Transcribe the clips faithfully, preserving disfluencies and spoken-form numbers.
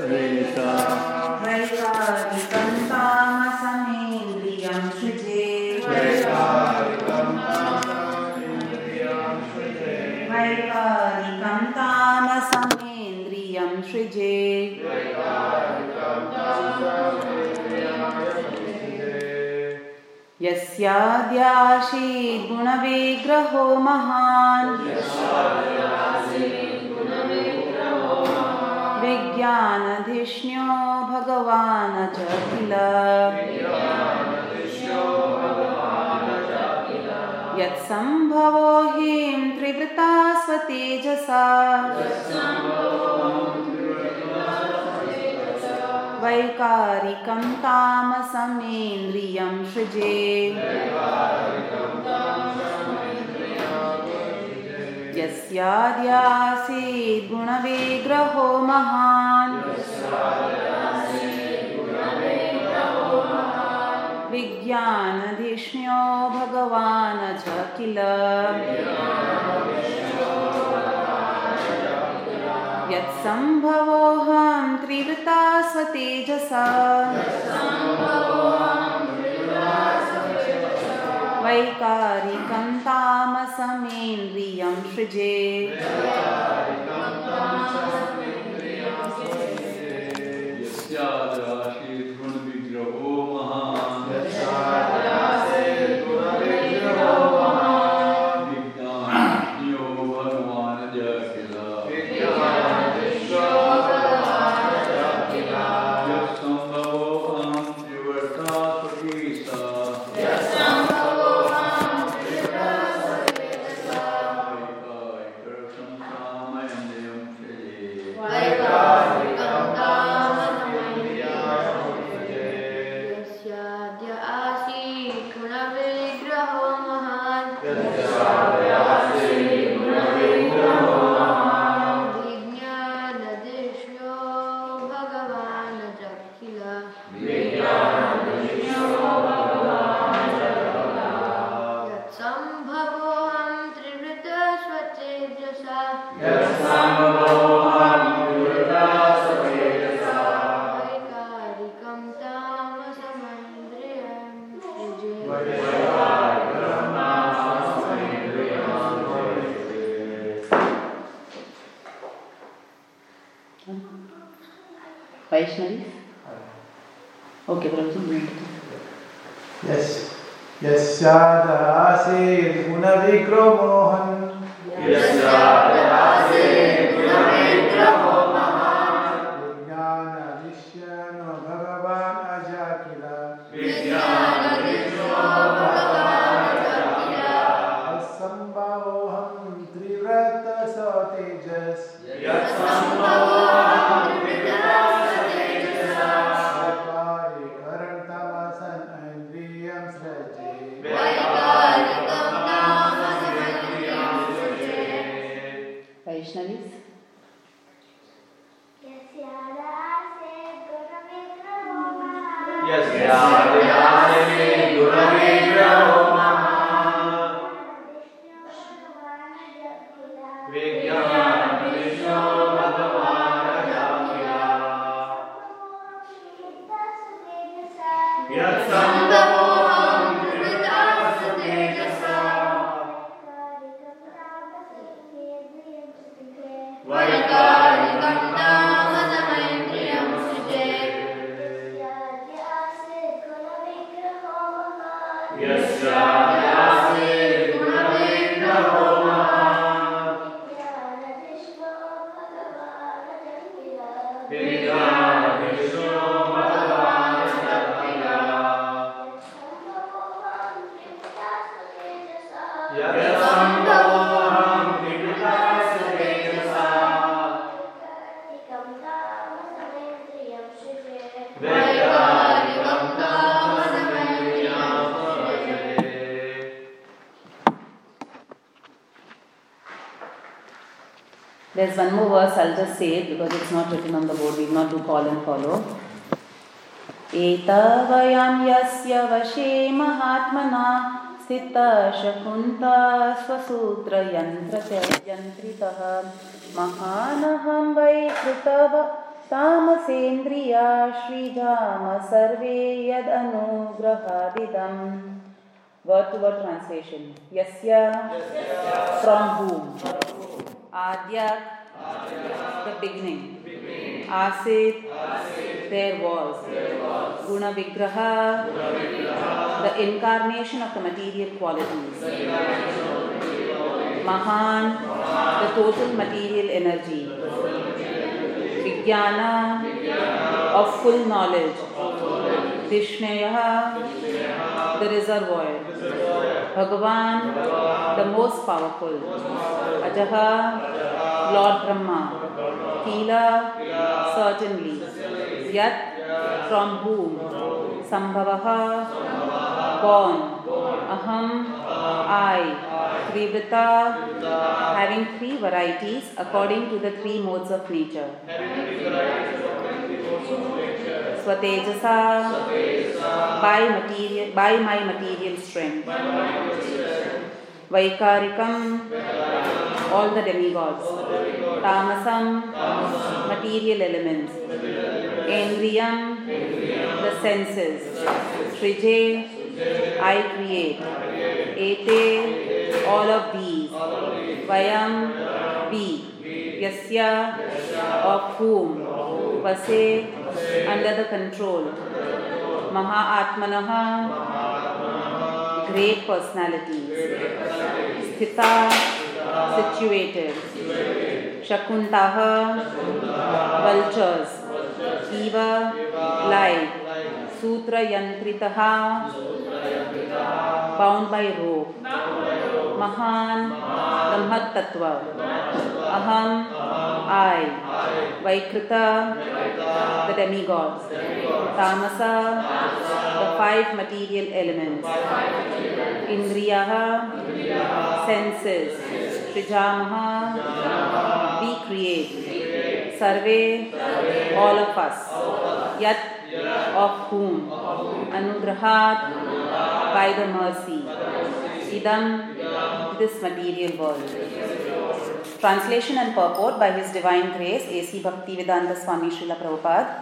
वैकारिकं तामसमेन्द्रियं सृजे वैकारिकं तामसमेन्द्रियं सृजे यस्याद्यासीत् गुणविग्रहो महान् विज्ञानधिष्ण्यो भगवान् च किल यत्सम्भवो हि त्रिवृता स्वतेजसा वैकारिकं तामसमेन्द्रियं सृजे यस्याद्यासीत् गुणविग्रहो महान् विज्ञानधिष्ण्यो भगवान् च किल यत्सम्भवोऽहं त्रिवृता स्वतेजसा वैकारिकं तामसमेन्द्रियं सृजे Vaishnavis? Okay, Prabhuji. Yes. Yasyadhasit gunavigromohan. Yasyadhasit gunavigromohan. Vijnana vishyano bhagavan ajakila. Vijnana vishyano bhagavan ajakila. Yatsambhavoham trivrata satejas. Yatsambhavoham trivrata satejas. Vaikarikaram tamasan indriyam sraje. Vaikarikam tamasan indriyam sraje. Vaishnavis? Yasyadhasit gunavigroho mahan. Vijnana-vishyo bhagavan ajakila. Yatsambhavoham trivrata satejasa. Vaikarikam tamasamaindriyam suje. Yasyadhasit gunavigroho mahan. Vijnana-vishyo bhagavan ajakila. Yatsambhavoham trivrata satejasa. Vaikarikam tamasamaindriyam suje. There's one more verse, I'll just say it because it's not written on the board, we will not do call and follow. Etavayam yasya vashe mahatmana sthita shakunta swasutra yantrita yantritah mahanaham vai krutava तामसेन्द्रिया श्रीजाम survey यदनुग्रहादिदम्. Word to word translation. Yasya, from whom. Adyak, the beginning. Asit, there was. Guna Vigraha, the incarnation of the material qualities. Mahan, the total material energy. Vijnana, of full knowledge. Dishnaya, the reservoir. Bhagavan, the most powerful. Ajaha, Lord Brahma. Kila, certainly. Yat, from whom. Sambhavaha, born. Aham, I. Trivrita, having three varieties according to the three modes of nature. Swatejasa, by material, by my material strength. Vaikarikam, all the demigods. Tamasam, material elements. Endriyam, the senses. Shrije, I create. Ete, all of these. Vayam, we. Yasya, of whom. Vase, under the control. Mahatmanaha, great personalities. Sthita, situated. Shakuntaha, vultures. Eva, like. Sutra yantritaha, bound by rope. Mahan, the Mahat Tattva. Aham, I. Vaikrita, the demigods. Tamasa, the five material elements. Indriyaha, senses. Srijamaha, we create. Sarve, all of us. Yat, of whom. Anugrahat, by the mercy. Idam, this material world. Translation and purport by His Divine Grace, A C Bhaktivedanta Swami Srila Prabhupada.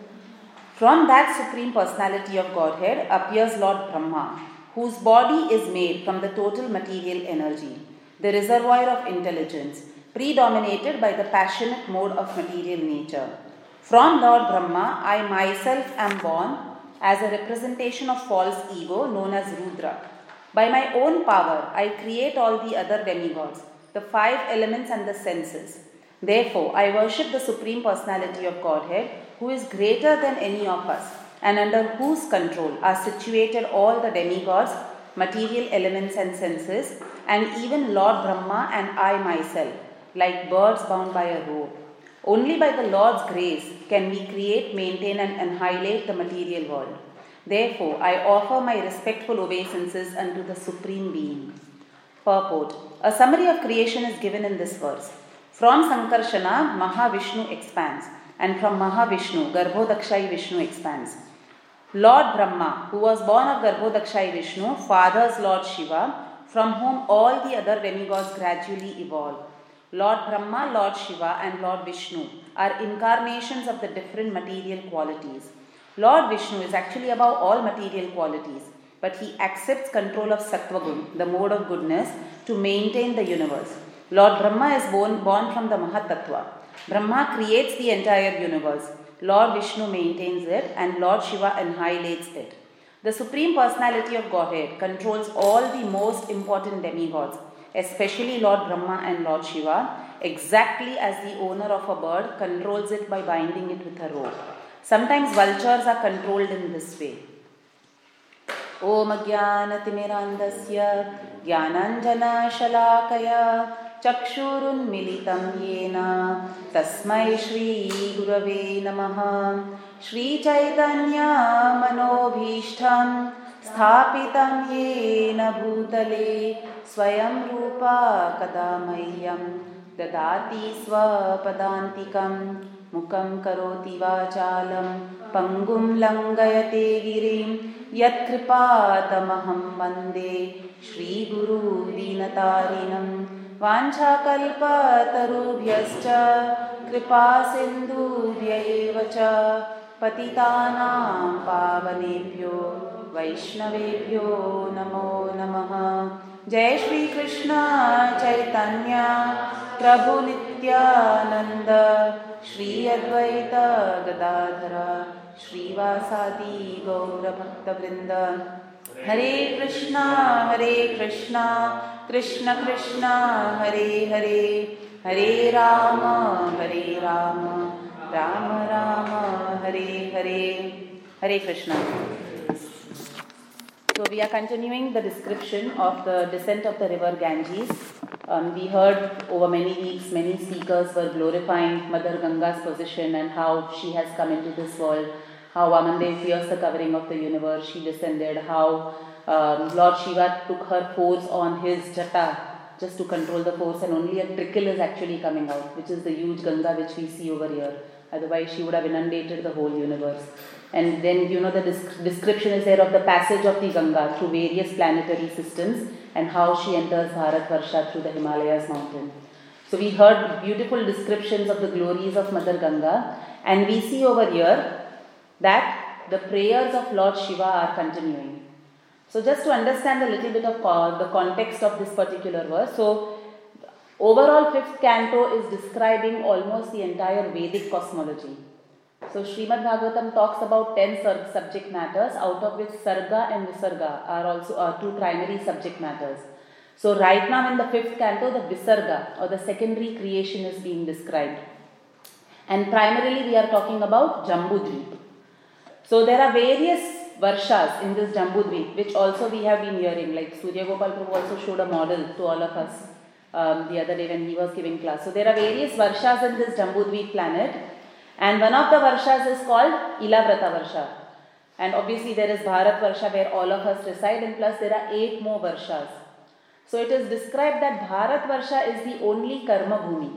From that Supreme Personality of Godhead appears Lord Brahma, whose body is made from the total material energy, the reservoir of intelligence, predominated by the passionate mode of material nature. From Lord Brahma, I myself am born as a representation of false ego known as Rudra. By my own power, I create all the other demigods, the five elements and the senses. Therefore, I worship the Supreme Personality of Godhead, who is greater than any of us, and under whose control are situated all the demigods, material elements and senses, and even Lord Brahma and I myself, like birds bound by a rope. Only by the Lord's grace can we create, maintain, and annihilate the material world. Therefore, I offer my respectful obeisances unto the Supreme Being. Purport. A summary of creation is given in this verse. From Sankarshana, Mahavishnu expands, and from Mahavishnu, Garbhodakshai Vishnu expands. Lord Brahma, who was born of Garbhodakshai Vishnu, fathers Lord Shiva, from whom all the other demigods gradually evolve. Lord Brahma, Lord Shiva, and Lord Vishnu are incarnations of the different material qualities. Lord Vishnu is actually above all material qualities, but he accepts control of Sattva-gun, the mode of goodness, to maintain the universe. Lord Brahma is born, born from the Mahatattva. Brahma creates the entire universe. Lord Vishnu maintains it, and Lord Shiva annihilates it. The Supreme Personality of Godhead controls all the most important demigods, especially Lord Brahma and Lord Shiva, exactly as the owner of a bird controls it by binding it with a rope. Sometimes vultures are controlled in this way. Om Jnanatimmirandasya Jnananjana Shalakaya Chakshurun Militam Yena Tasmai Shri Gurave Namaha Shri Chaitanya Manobhishtam Sthapitam Yena Bhutale Swayam Rupa Kadamayyam Dadati Swapadantikam Mukam Karoti Vachalam Pangum Langayate Girim Yat Kripatamaham Vande Shri Guru Dinatarinam Vancha Kalpa Tarubhyascha कृपा सिन्धुभ्यैव च पतितानां पावनेभ्यो वैष्णवेभ्यो नमो नमः। जय श्री कृष्ण चैतन्य प्रभु नित्यानंद श्री अद्वैत गदाधर श्रीवासादि गौरभक्तवृंद। हरे कृष्णा हरे कृष्णा कृष्ण कृष्णा हरे हरे, हरे राम हरे Ram Ram Ram Hare Hare. Hare Krishna. So we are continuing the description of the descent of the river Ganges. Um, we heard over many weeks, many speakers were glorifying Mother Ganga's position and how she has come into this world, how Vamandev pierced the covering of the universe, she descended, how um, Lord Shiva took her force on his jata just to control the force, and only a trickle is actually coming out, which is the huge Ganga which we see over here. Otherwise she would have inundated the whole universe. And then, you know, the description is there of the passage of the Ganga through various planetary systems and how she enters Bharatvarsha through the Himalayas mountain. So we heard beautiful descriptions of the glories of Mother Ganga, and we see over here that the prayers of Lord Shiva are continuing. So just to understand a little bit of uh, the context of this particular verse, so overall fifth canto is describing almost the entire Vedic cosmology. So Srimad Bhagavatam talks about ten subject matters, out of which Sarga and Visarga are also uh, two primary subject matters. So right now in the fifth canto, the Visarga or the secondary creation is being described. And primarily we are talking about Jambudvip. So there are various Varshas in this Jambudvip, which also we have been hearing, like Surya Gopal Prabhu also showed a model to all of us um, the other day when he was giving class. So there are various Varshas in this Jambudvip planet. And one of the Varshas is called Ilavrata Varsha. And obviously there is Bharat Varsha where all of us reside, and plus there are eight more Varshas. So it is described that Bharat Varsha is the only karma bhumi.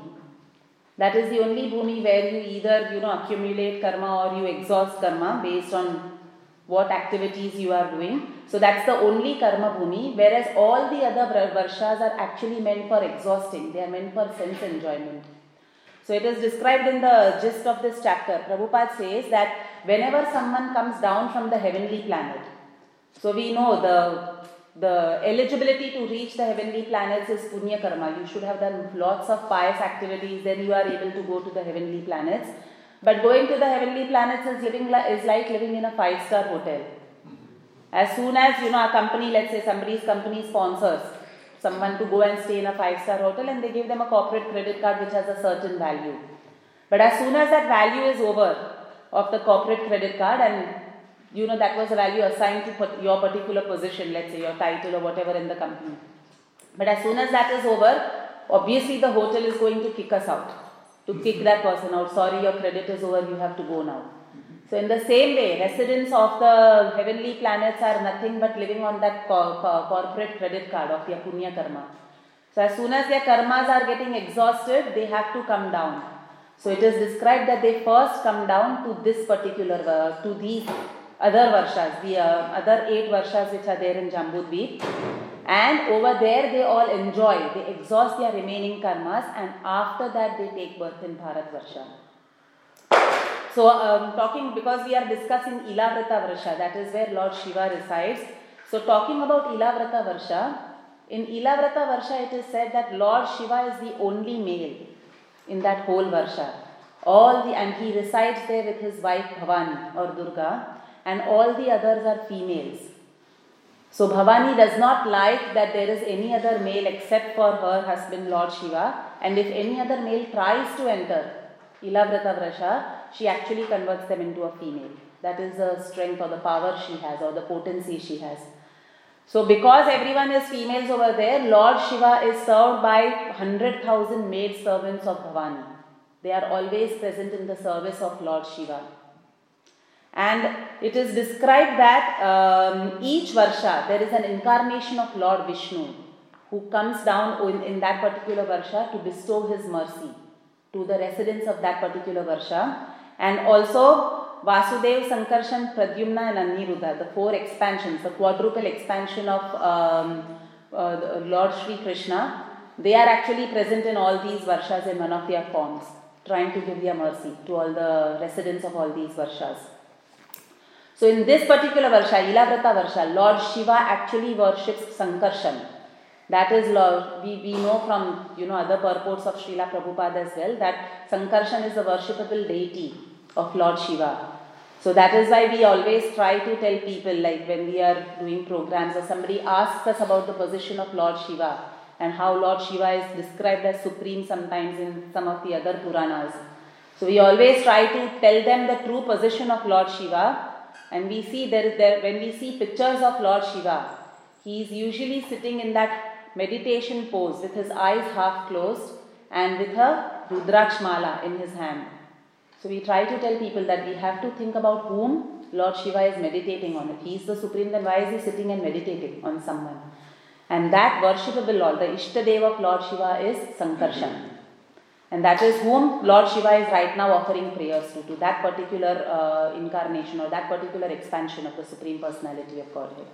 That is the only bhumi where you either, you know, accumulate karma or you exhaust karma based on what activities you are doing. So that's the only karma bhumi, whereas all the other Varshas are actually meant for exhausting. They are meant for sense enjoyment. So it is described in the gist of this chapter. Prabhupada says that whenever someone comes down from the heavenly planet, so we know the, the eligibility to reach the heavenly planets is punya karma. You should have done lots of pious activities, then you are able to go to the heavenly planets. But going to the heavenly planets is, living, is like living in a five-star hotel. As soon as, you know, a company, let's say somebody's company sponsors someone to go and stay in a five-star hotel, and they give them a corporate credit card which has a certain value. But as soon as that value is over of the corporate credit card, and you know that was a value assigned to your particular position, let's say your title or whatever in the company. But as soon as that is over, obviously the hotel is going to kick us out, to kick that person out. Sorry, your credit is over, you have to go now. So in the same way, residents of the heavenly planets are nothing but living on that co- co- corporate credit card of their punya karma. So as soon as their karmas are getting exhausted, they have to come down. So it is described that they first come down to this particular, uh, to these other varshas, the uh, other eight varshas which are there in Jambudvip. And over there they all enjoy, they exhaust their remaining karmas, and after that they take birth in Bharatvarsha. So, um, talking, because we are discussing Ilavrata Varsha, that is where Lord Shiva resides. So, talking about Ilavrata Varsha, in Ilavrata Varsha it is said that Lord Shiva is the only male in that whole Varsha. All the, and he resides there with his wife Bhavani or Durga, and all the others are females. So, Bhavani does not like that there is any other male except for her husband Lord Shiva, and if any other male tries to enter Ilavrata Varsha, she actually converts them into a female. That is the strength or the power she has, or the potency she has. So because everyone is females over there, Lord Shiva is served by one hundred thousand maid servants of Bhavani. They are always present in the service of Lord Shiva. And it is described that um, each Varsha, there is an incarnation of Lord Vishnu who comes down in, in that particular Varsha to bestow his mercy to the residents of that particular Varsha. And also Vasudev, Sankarshan, Pradyumna and Aniruddha, the four expansions, the quadruple expansion of um, uh, Lord Sri Krishna, they are actually present in all these Varshas in one of their forms. trying to give their mercy to all the residents of all these Varshas. So in this particular Varsha, Ilavrata Varsha, Lord Shiva actually worships Sankarshan. That is, Lord, we, we know from you know other purports of Srila Prabhupada as well that Sankarshan is the worshipable deity of Lord Shiva. So that is why we always try to tell people, like when we are doing programs or somebody asks us about the position of Lord Shiva and how Lord Shiva is described as supreme sometimes in some of the other Puranas. So we always try to tell them the true position of Lord Shiva, and we see there is there when we see pictures of Lord Shiva, he is usually sitting in that meditation pose with his eyes half closed and with a Rudraksh mala in his hand. So we try to tell people that we have to think about whom Lord Shiva is meditating on. If he is the supreme, then why is he sitting and meditating on someone? And that worshipable Lord, the Ishtadeva of Lord Shiva is Sankarshan. And that is whom Lord Shiva is right now offering prayers to, to that particular uh, incarnation or that particular expansion of the Supreme Personality of Godhead.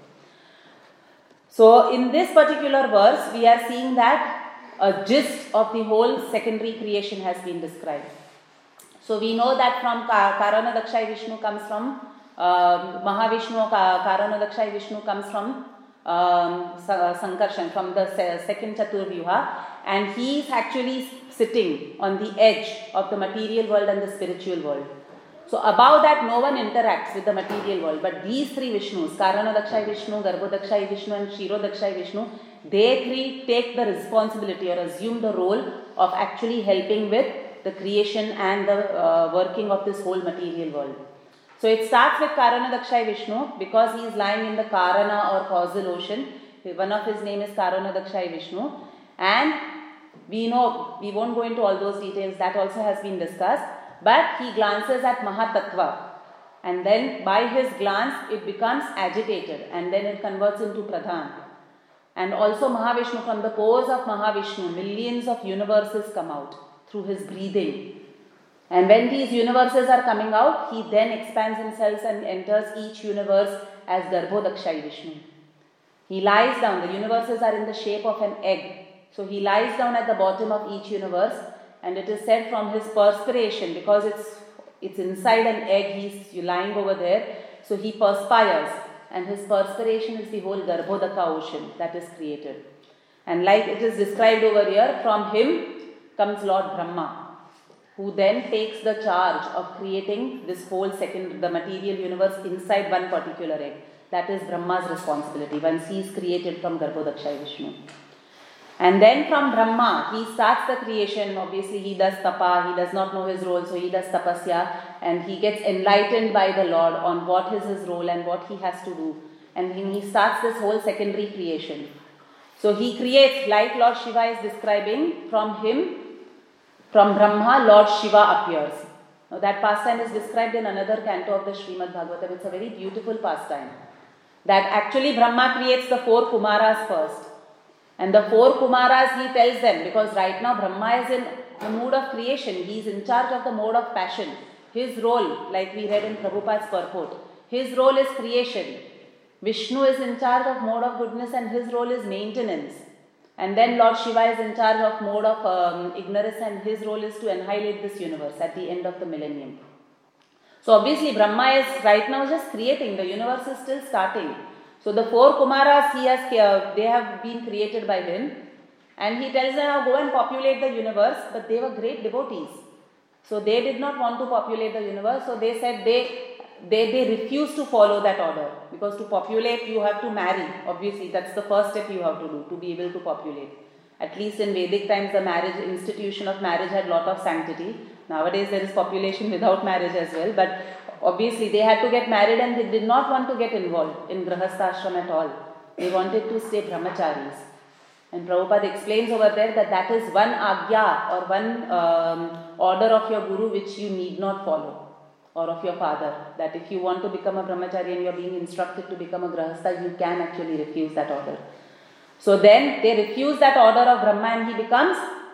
So in this particular verse, we are seeing that a gist of the whole secondary creation has been described. So we know that from Karanadakshay Vishnu comes from uh, Mahavishnu, Karanadakshay Vishnu comes from um, Sankarshan, from the second Chaturvyuha, and he is actually sitting on the edge of the material world and the spiritual world. So above that no one interacts with the material world, but these three Vishnus, Karanadakshay Vishnu, Garbhodakshay Vishnu and Kshirodakshay Vishnu, they three take the responsibility or assume the role of actually helping with the creation and the uh, working of this whole material world. So it starts with Karanadakshay Vishnu because he is lying in the Karana or causal ocean. One of his name is Karanadakshay Vishnu, and we know, we won't go into all those details, that also has been discussed, but he glances at Mahatattva, and then by his glance it becomes agitated and then it converts into Pradhan. And also Mahavishnu, from the pores of Mahavishnu, millions of universes come out through his breathing. And when these universes are coming out, he then expands himself and enters each universe as Garbhodakshay Vishnu. He lies down, the universes are in the shape of an egg. So he lies down at the bottom of each universe, and it is said from his perspiration, because it's it's inside an egg, he's lying over there, so he perspires, and his perspiration is the whole Garbhodaka ocean that is created. And like it is described over here, from him comes Lord Brahma, who then takes the charge of creating this whole second, the material universe inside one particular egg. That is Brahma's responsibility once he is created from Garbhodakshay Vishnu. And then from Brahma, he starts the creation. Obviously, he does tapa, he does not know his role, so he does tapasya, and he gets enlightened by the Lord on what is his role and what he has to do. And he starts this whole secondary creation. So he creates, like Lord Shiva is describing, from him, from Brahma, Lord Shiva appears. Now that pastime is described in another canto of the Srimad Bhagavatam. It's a very beautiful pastime. That actually Brahma creates the four Kumaras first. And the four Kumaras, he tells them, because right now Brahma is in the mood of creation. He is in charge of the mode of passion. His role, like we read in Prabhupada's purport, his role is creation. Vishnu is in charge of mode of goodness and his role is maintenance. And then Lord Shiva is in charge of mode of um, ignorance and his role is to annihilate this universe at the end of the millennium. So obviously Brahma is right now just creating. The universe is still starting. So the four Kumaras, he has, uh, they have been created by him, and he tells them, now go and populate the universe, but they were great devotees. So they did not want to populate the universe, so they said they, they, they refused to follow that order, because to populate you have to marry. Obviously that's the first step you have to do, to be able to populate. At least in Vedic times the marriage, institution of marriage had lot of sanctity. Nowadays there is population without marriage as well, but obviously they had to get married and they did not want to get involved in Grahastha ashram at all. They wanted to stay brahmacharis. And Prabhupada explains over there that that is one agya or one um, order of your guru which you need not follow, or of your father. That if you want to become a brahmachari and you are being instructed to become a Grahastha, you can actually refuse that order. So then they refuse that order of Brahma and he becomes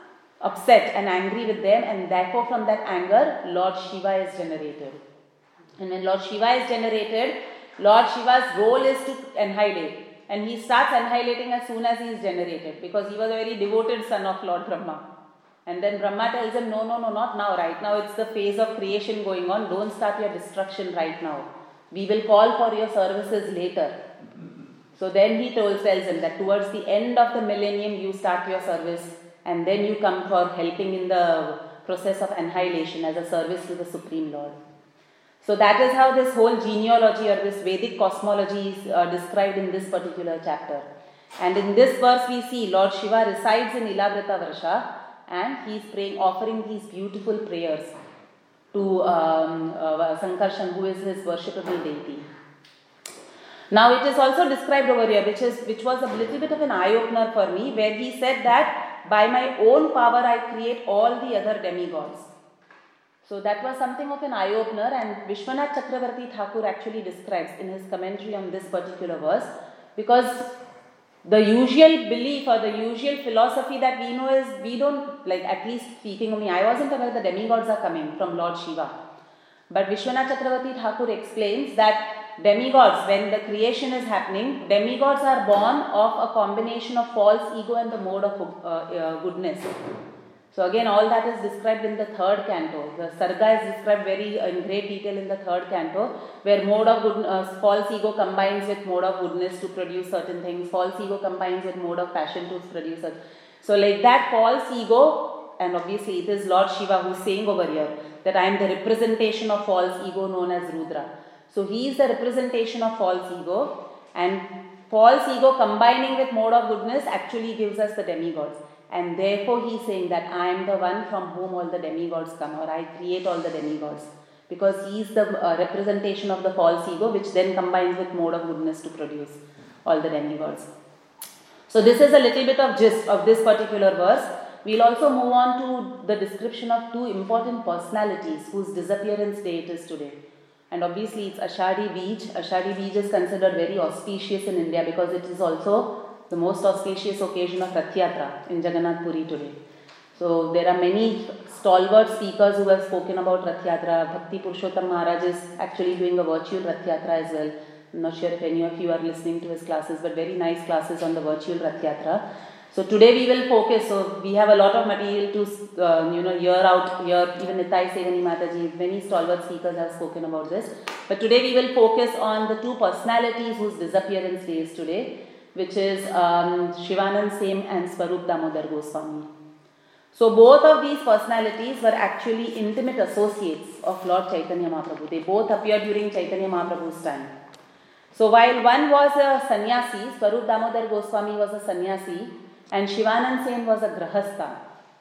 upset and angry with them, and therefore from that anger Lord Shiva is generated. And when Lord Shiva is generated, Lord Shiva's role is to annihilate. And he starts annihilating as soon as he is generated, because he was a very devoted son of Lord Brahma. And then Brahma tells him, no, no, no, not now. Right now it's the phase of creation going on. Don't start your destruction right now. We will call for your services later. So then he tells, tells him that towards the end of the millennium you start your service and then you come for helping in the process of annihilation as a service to the Supreme Lord. So that is how this whole genealogy or this Vedic cosmology is uh, described in this particular chapter. And in this verse we see Lord Shiva resides in Ilavrita Varsha and he is praying, offering these beautiful prayers to um, uh, Sankarshan, who is his worshipable deity. Now it is also described over here, which is which was a little bit of an eye-opener for me, where he said that by my own power I create all the other demigods. So that was something of an eye-opener, and Vishwanath Chakravarti Thakur actually describes in his commentary on this particular verse, because the usual belief or the usual philosophy that we know is, we don't, like at least speaking of me, I wasn't aware the demigods are coming from Lord Shiva. But Vishwanath Chakravarti Thakur explains that demigods, when the creation is happening, demigods are born of a combination of false ego and the mode of uh, uh, goodness. So again, all that is described in the third canto. The Sarga is described very uh, in great detail in the third canto, where mode of good, uh, false ego combines with mode of goodness to produce certain things. False ego combines with mode of passion to produce certain. So like that false ego, and obviously it is Lord Shiva who is saying over here that I am the representation of false ego known as Rudra. So he is the representation of false ego, and false ego combining with mode of goodness actually gives us the demigods. And therefore he is saying that I am the one from whom all the demigods come, or I create all the demigods. Because he is the uh, representation of the false ego, which then combines with mode of goodness to produce all the demigods. So this is a little bit of gist of this particular verse. We will also move on to the description of two important personalities whose disappearance day it is today. And obviously it's Ashadhi Bij. Ashadhi Bij is considered very auspicious in India because it is also the most auspicious occasion of Rath Yatra in Jagannath Puri today. So there are many stalwart speakers who have spoken about Rath Yatra. Bhakti Purushottam Maharaj is actually doing a virtual Rath Yatra as well. I'm not sure if any of you are listening to his classes, but very nice classes on the virtual Rath Yatra. So today we will focus, so we have a lot of material to uh, you know, hear out here, even Nitai Sevani Mataji, many stalwart speakers have spoken about this. But today we will focus on the two personalities whose disappearance day is today, which is um, Shivanand Sem and Swarup Damodar Goswami. So both of these personalities were actually intimate associates of Lord Chaitanya Mahaprabhu. They both appeared during Chaitanya Mahaprabhu's time. So while one was a sannyasi, Swarup Damodar Goswami was a sannyasi, and Shivanand Sen was a grahastha.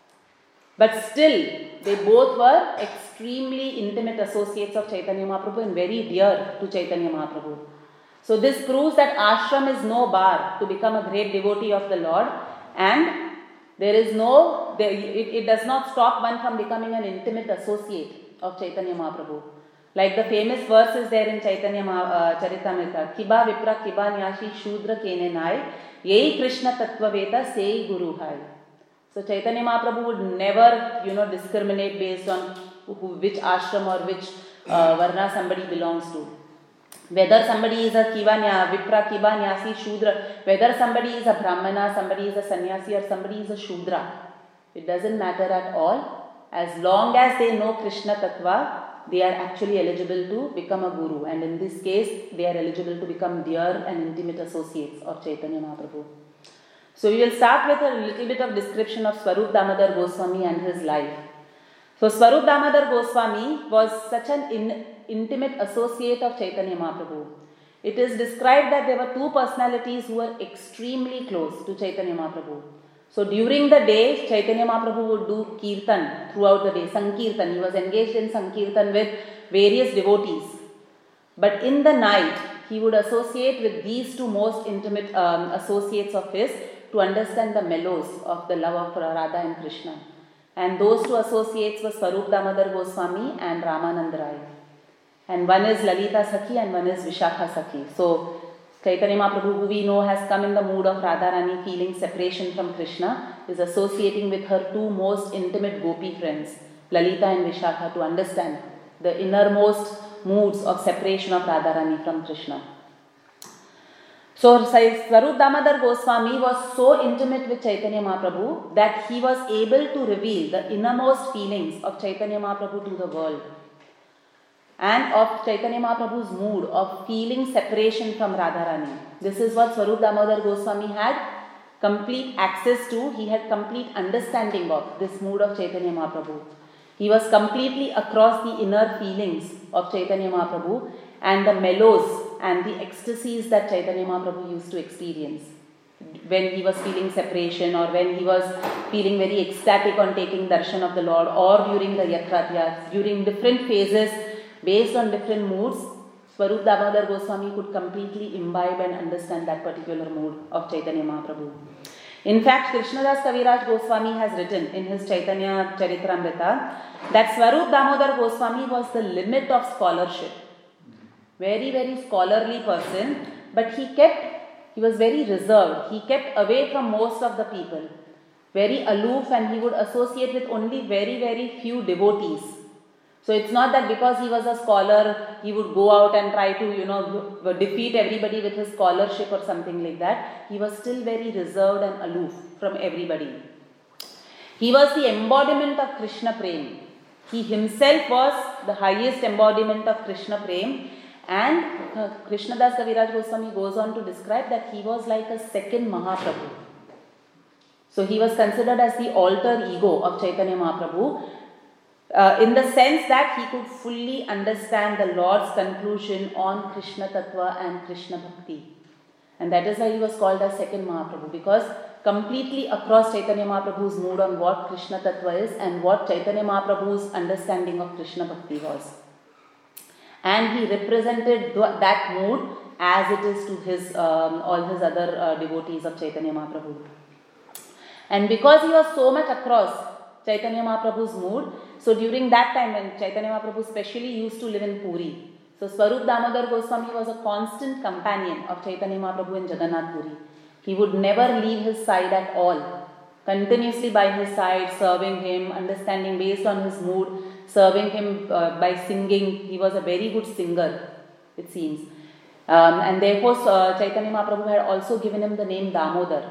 But still, they both were extremely intimate associates of Chaitanya Mahaprabhu and very dear to Chaitanya Mahaprabhu. So this proves that ashram is no bar to become a great devotee of the Lord, and there is no, there, it, it does not stop one from becoming an intimate associate of Chaitanya Mahaprabhu. Like the famous verse is there in Chaitanya uh, Charitamrita, Kiba Vipra Kiba Nyashi Shudra Kene Nai, Yei Krishna Tattvaveta Sei Guru Hai. So Chaitanya Mahaprabhu would never, you know, discriminate based on who, which ashram or which uh, varna somebody belongs to. Whether somebody is a Kiva, Vipra, Kiba, Nyasi, Shudra, whether somebody is a Brahmana, somebody is a Sannyasi, or somebody is a Shudra, it doesn't matter at all. As long as they know Krishna Tattva, they are actually eligible to become a Guru. And in this case, they are eligible to become dear and intimate associates of Chaitanya Mahaprabhu. So we will start with a little bit of description of Swarup Damodar Goswami and his life. So Swarup Damodar Goswami was such an in, intimate associate of Chaitanya Mahaprabhu. It is described that there were two personalities who were extremely close to Chaitanya Mahaprabhu. So during the day, Chaitanya Mahaprabhu would do kirtan throughout the day, Sankirtan. He was engaged in Sankirtan with various devotees. But in the night, he would associate with these two most intimate um, associates of his to understand the mellows of the love of Radha and Krishna. And those two associates were Swarup Damodar Goswami and Ramanand Rai. And one is Lalita Sakhi and one is Vishakha Sakhi. So Chaitanya Mahaprabhu, who we know has come in the mood of Radharani, feeling separation from Krishna, is associating with her two most intimate gopi friends, Lalita and Vishakha, to understand the innermost moods of separation of Radharani from Krishna. So Swarup Damodar Goswami was so intimate with Chaitanya Mahaprabhu that he was able to reveal the innermost feelings of Chaitanya Mahaprabhu to the world, and of Chaitanya Mahaprabhu's mood of feeling separation from Radharani. This is what Swarup Damodar Goswami had complete access to. He had complete understanding of this mood of Chaitanya Mahaprabhu. He was completely across the inner feelings of Chaitanya Mahaprabhu and the mellows and the ecstasies that Chaitanya Mahaprabhu used to experience when he was feeling separation, or when he was feeling very ecstatic on taking darshan of the Lord, or during the Yatratyas, during different phases, based on different moods. Swarup Damodar Goswami could completely imbibe and understand that particular mood of Chaitanya Mahaprabhu. In fact, Krishnadas Kaviraj Goswami has written in his Chaitanya Charitamrita that Swarup Damodar Goswami was the limit of scholarship. Very, very scholarly person, but he kept, he was very reserved. He kept away from most of the people, very aloof, and he would associate with only very, very few devotees. So it's not that because he was a scholar, he would go out and try to, you know, defeat everybody with his scholarship or something like that. He was still very reserved and aloof from everybody. He was the embodiment of Krishna Prem. He himself was the highest embodiment of Krishna Prem. And uh, Krishnadas Kaviraj Goswami goes on to describe that he was like a second Mahaprabhu. So he was considered as the alter ego of Chaitanya Mahaprabhu, uh, in the sense that he could fully understand the Lord's conclusion on Krishna Tattva and Krishna Bhakti. And that is why he was called as second Mahaprabhu, because completely across Chaitanya Mahaprabhu's mood on what Krishna Tattva is and what Chaitanya Mahaprabhu's understanding of Krishna Bhakti was. And he represented th- that mood as it is to his um, all his other uh, devotees of Chaitanya Mahaprabhu. And because he was so much across Chaitanya Mahaprabhu's mood, so during that time when Chaitanya Mahaprabhu specially used to live in Puri, so Swarup Damodar Goswami was a constant companion of Chaitanya Mahaprabhu in Jagannath Puri. He would never leave his side at all, continuously by his side, serving him, understanding based on his mood, serving him uh, by singing. He was a very good singer, it seems. Um, and therefore uh, Chaitanya Mahaprabhu had also given him the name Damodar,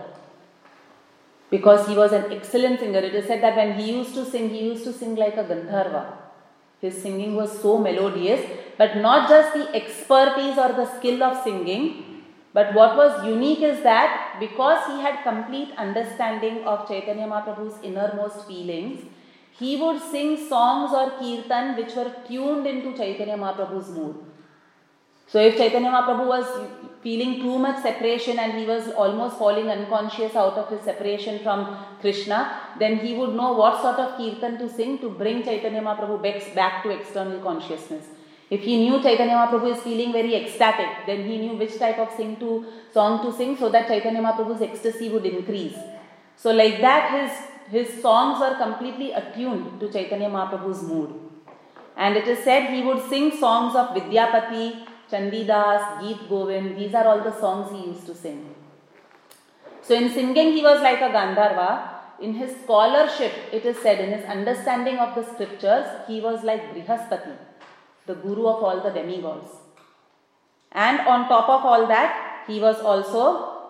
because he was an excellent singer. It is said that when he used to sing, he used to sing like a Gandharva. His singing was so melodious, but not just the expertise or the skill of singing, but what was unique is that because he had complete understanding of Chaitanya Mahaprabhu's innermost feelings, he would sing songs or kirtan which were tuned into Chaitanya Mahaprabhu's mood. So if Chaitanya Mahaprabhu was feeling too much separation and he was almost falling unconscious out of his separation from Krishna, then he would know what sort of kirtan to sing to bring Chaitanya Mahaprabhu back to external consciousness. If he knew Chaitanya Mahaprabhu is feeling very ecstatic, then he knew which type of sing to, song to sing so that Chaitanya Mahaprabhu's ecstasy would increase. So like that, his, his songs were completely attuned to Chaitanya Mahaprabhu's mood. And it is said he would sing songs of Vidyapati, Chandidas, Geet Govind. These are all the songs he used to sing. So in singing he was like a Gandharva. In his scholarship, it is said, in his understanding of the scriptures, he was like Brihaspati, the guru of all the demigods. And on top of all that, he was also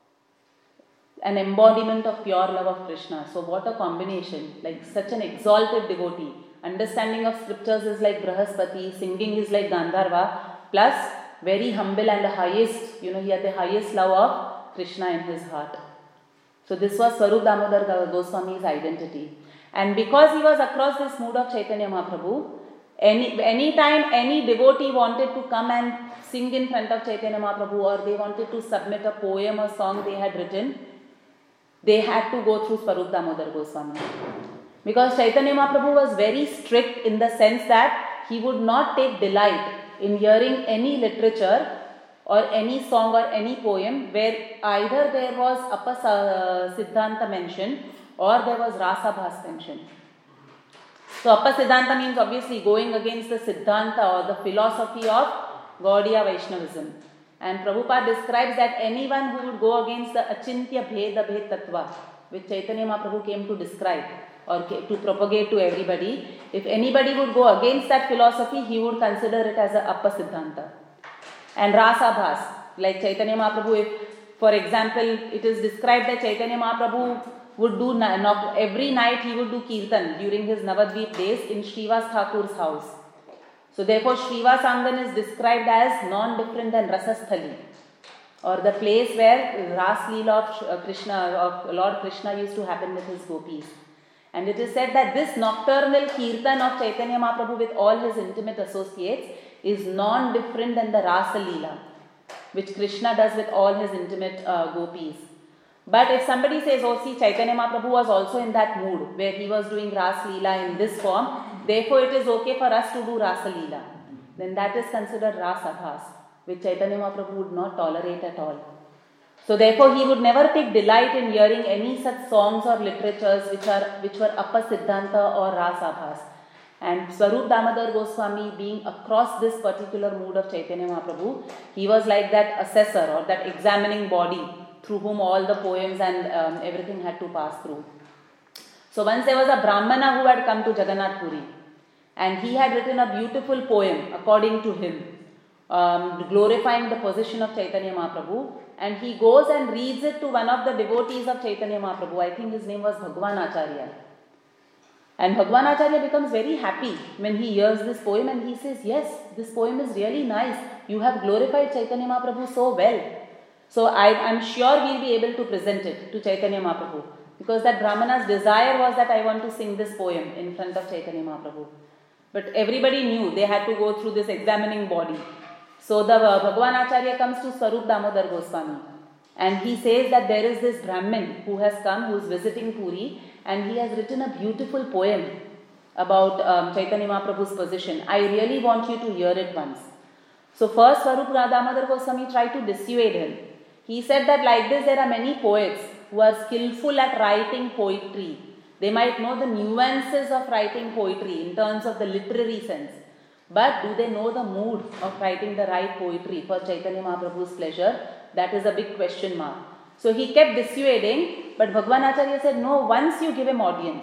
an embodiment of pure love of Krishna. So what a combination, like such an exalted devotee. Understanding of scriptures is like Brihaspati, singing is like Gandharva, plus very humble and the highest, you know, he had the highest love of Krishna in his heart. So this was Swarup Damodar Goswami's identity. And because he was across this mood of Chaitanya Mahaprabhu, any any time any devotee wanted to come and sing in front of Chaitanya Mahaprabhu, or they wanted to submit a poem or song they had written, they had to go through Swarup Damodar Goswami. Because Chaitanya Mahaprabhu was very strict in the sense that he would not take delight in hearing any literature or any song or any poem where either there was Apa Siddhanta mention or there was Rasa Bhas mention. So Apa Siddhanta means obviously going against the Siddhanta or the philosophy of Gaudiya Vaishnavism. And Prabhupada describes that anyone who would go against the Achintya Bheda Bhed Tattva, which Chaitanya Mahaprabhu came to describe or to propagate to everybody, if anybody would go against that philosophy, he would consider it as a Apa Siddhanta. And Rasa Bhas. Like Chaitanya Mahaprabhu, if, for example, it is described that Chaitanya Mahaprabhu would do, every night he would do Kirtan during his Navadvip days in Srivas Thakur's house. So therefore Srivas Angan is described as non-different than Rasasthali, or the place where Ras Leela of Krishna, of Lord Krishna used to happen with his gopis. And it is said that this nocturnal Kirtan of Chaitanya Mahaprabhu with all his intimate associates is non-different than the Rasa Leela, which Krishna does with all his intimate uh, gopis. But if somebody says, oh see, Chaitanya Mahaprabhu was also in that mood where he was doing Ras Leela in this form, therefore it is okay for us to do Rasa Leela, then that is considered Rasa Bhas, which Chaitanya Mahaprabhu would not tolerate at all. So therefore he would never take delight in hearing any such songs or literatures which are which were Apa Siddhanta or Rasa Bhas. And Swarup Damodar Goswami, being across this particular mood of Chaitanya Mahaprabhu, he was like that assessor or that examining body through whom all the poems and um, everything had to pass through. So once there was a Brahmana who had come to Jagannath Puri, and he had written a beautiful poem according to him, um, glorifying the position of Chaitanya Mahaprabhu, and he goes and reads it to one of the devotees of Chaitanya Mahaprabhu. I think his name was Bhagwan Acharya. And Bhagwan Acharya becomes very happy when he hears this poem, and he says, yes, this poem is really nice. You have glorified Chaitanya Mahaprabhu so well. So I am sure we will be able to present it to Chaitanya Mahaprabhu. Because that Brahmana's desire was that I want to sing this poem in front of Chaitanya Mahaprabhu. But everybody knew they had to go through this examining body. So the uh, Bhagwan Acharya comes to Swarup Damodar Goswami, and he says that there is this Brahmin who has come, who is visiting Puri, and he has written a beautiful poem about um, Chaitanya Mahaprabhu's position. I really want you to hear it once. So first Swarup Damodar Goswami tried to dissuade him. He said that like this there are many poets who are skillful at writing poetry. They might know the nuances of writing poetry in terms of the literary sense. But do they know the mood of writing the right poetry for Chaitanya Mahaprabhu's pleasure? That is a big question mark. So he kept dissuading, but Bhagwan Acharya said, no, once you give him audience.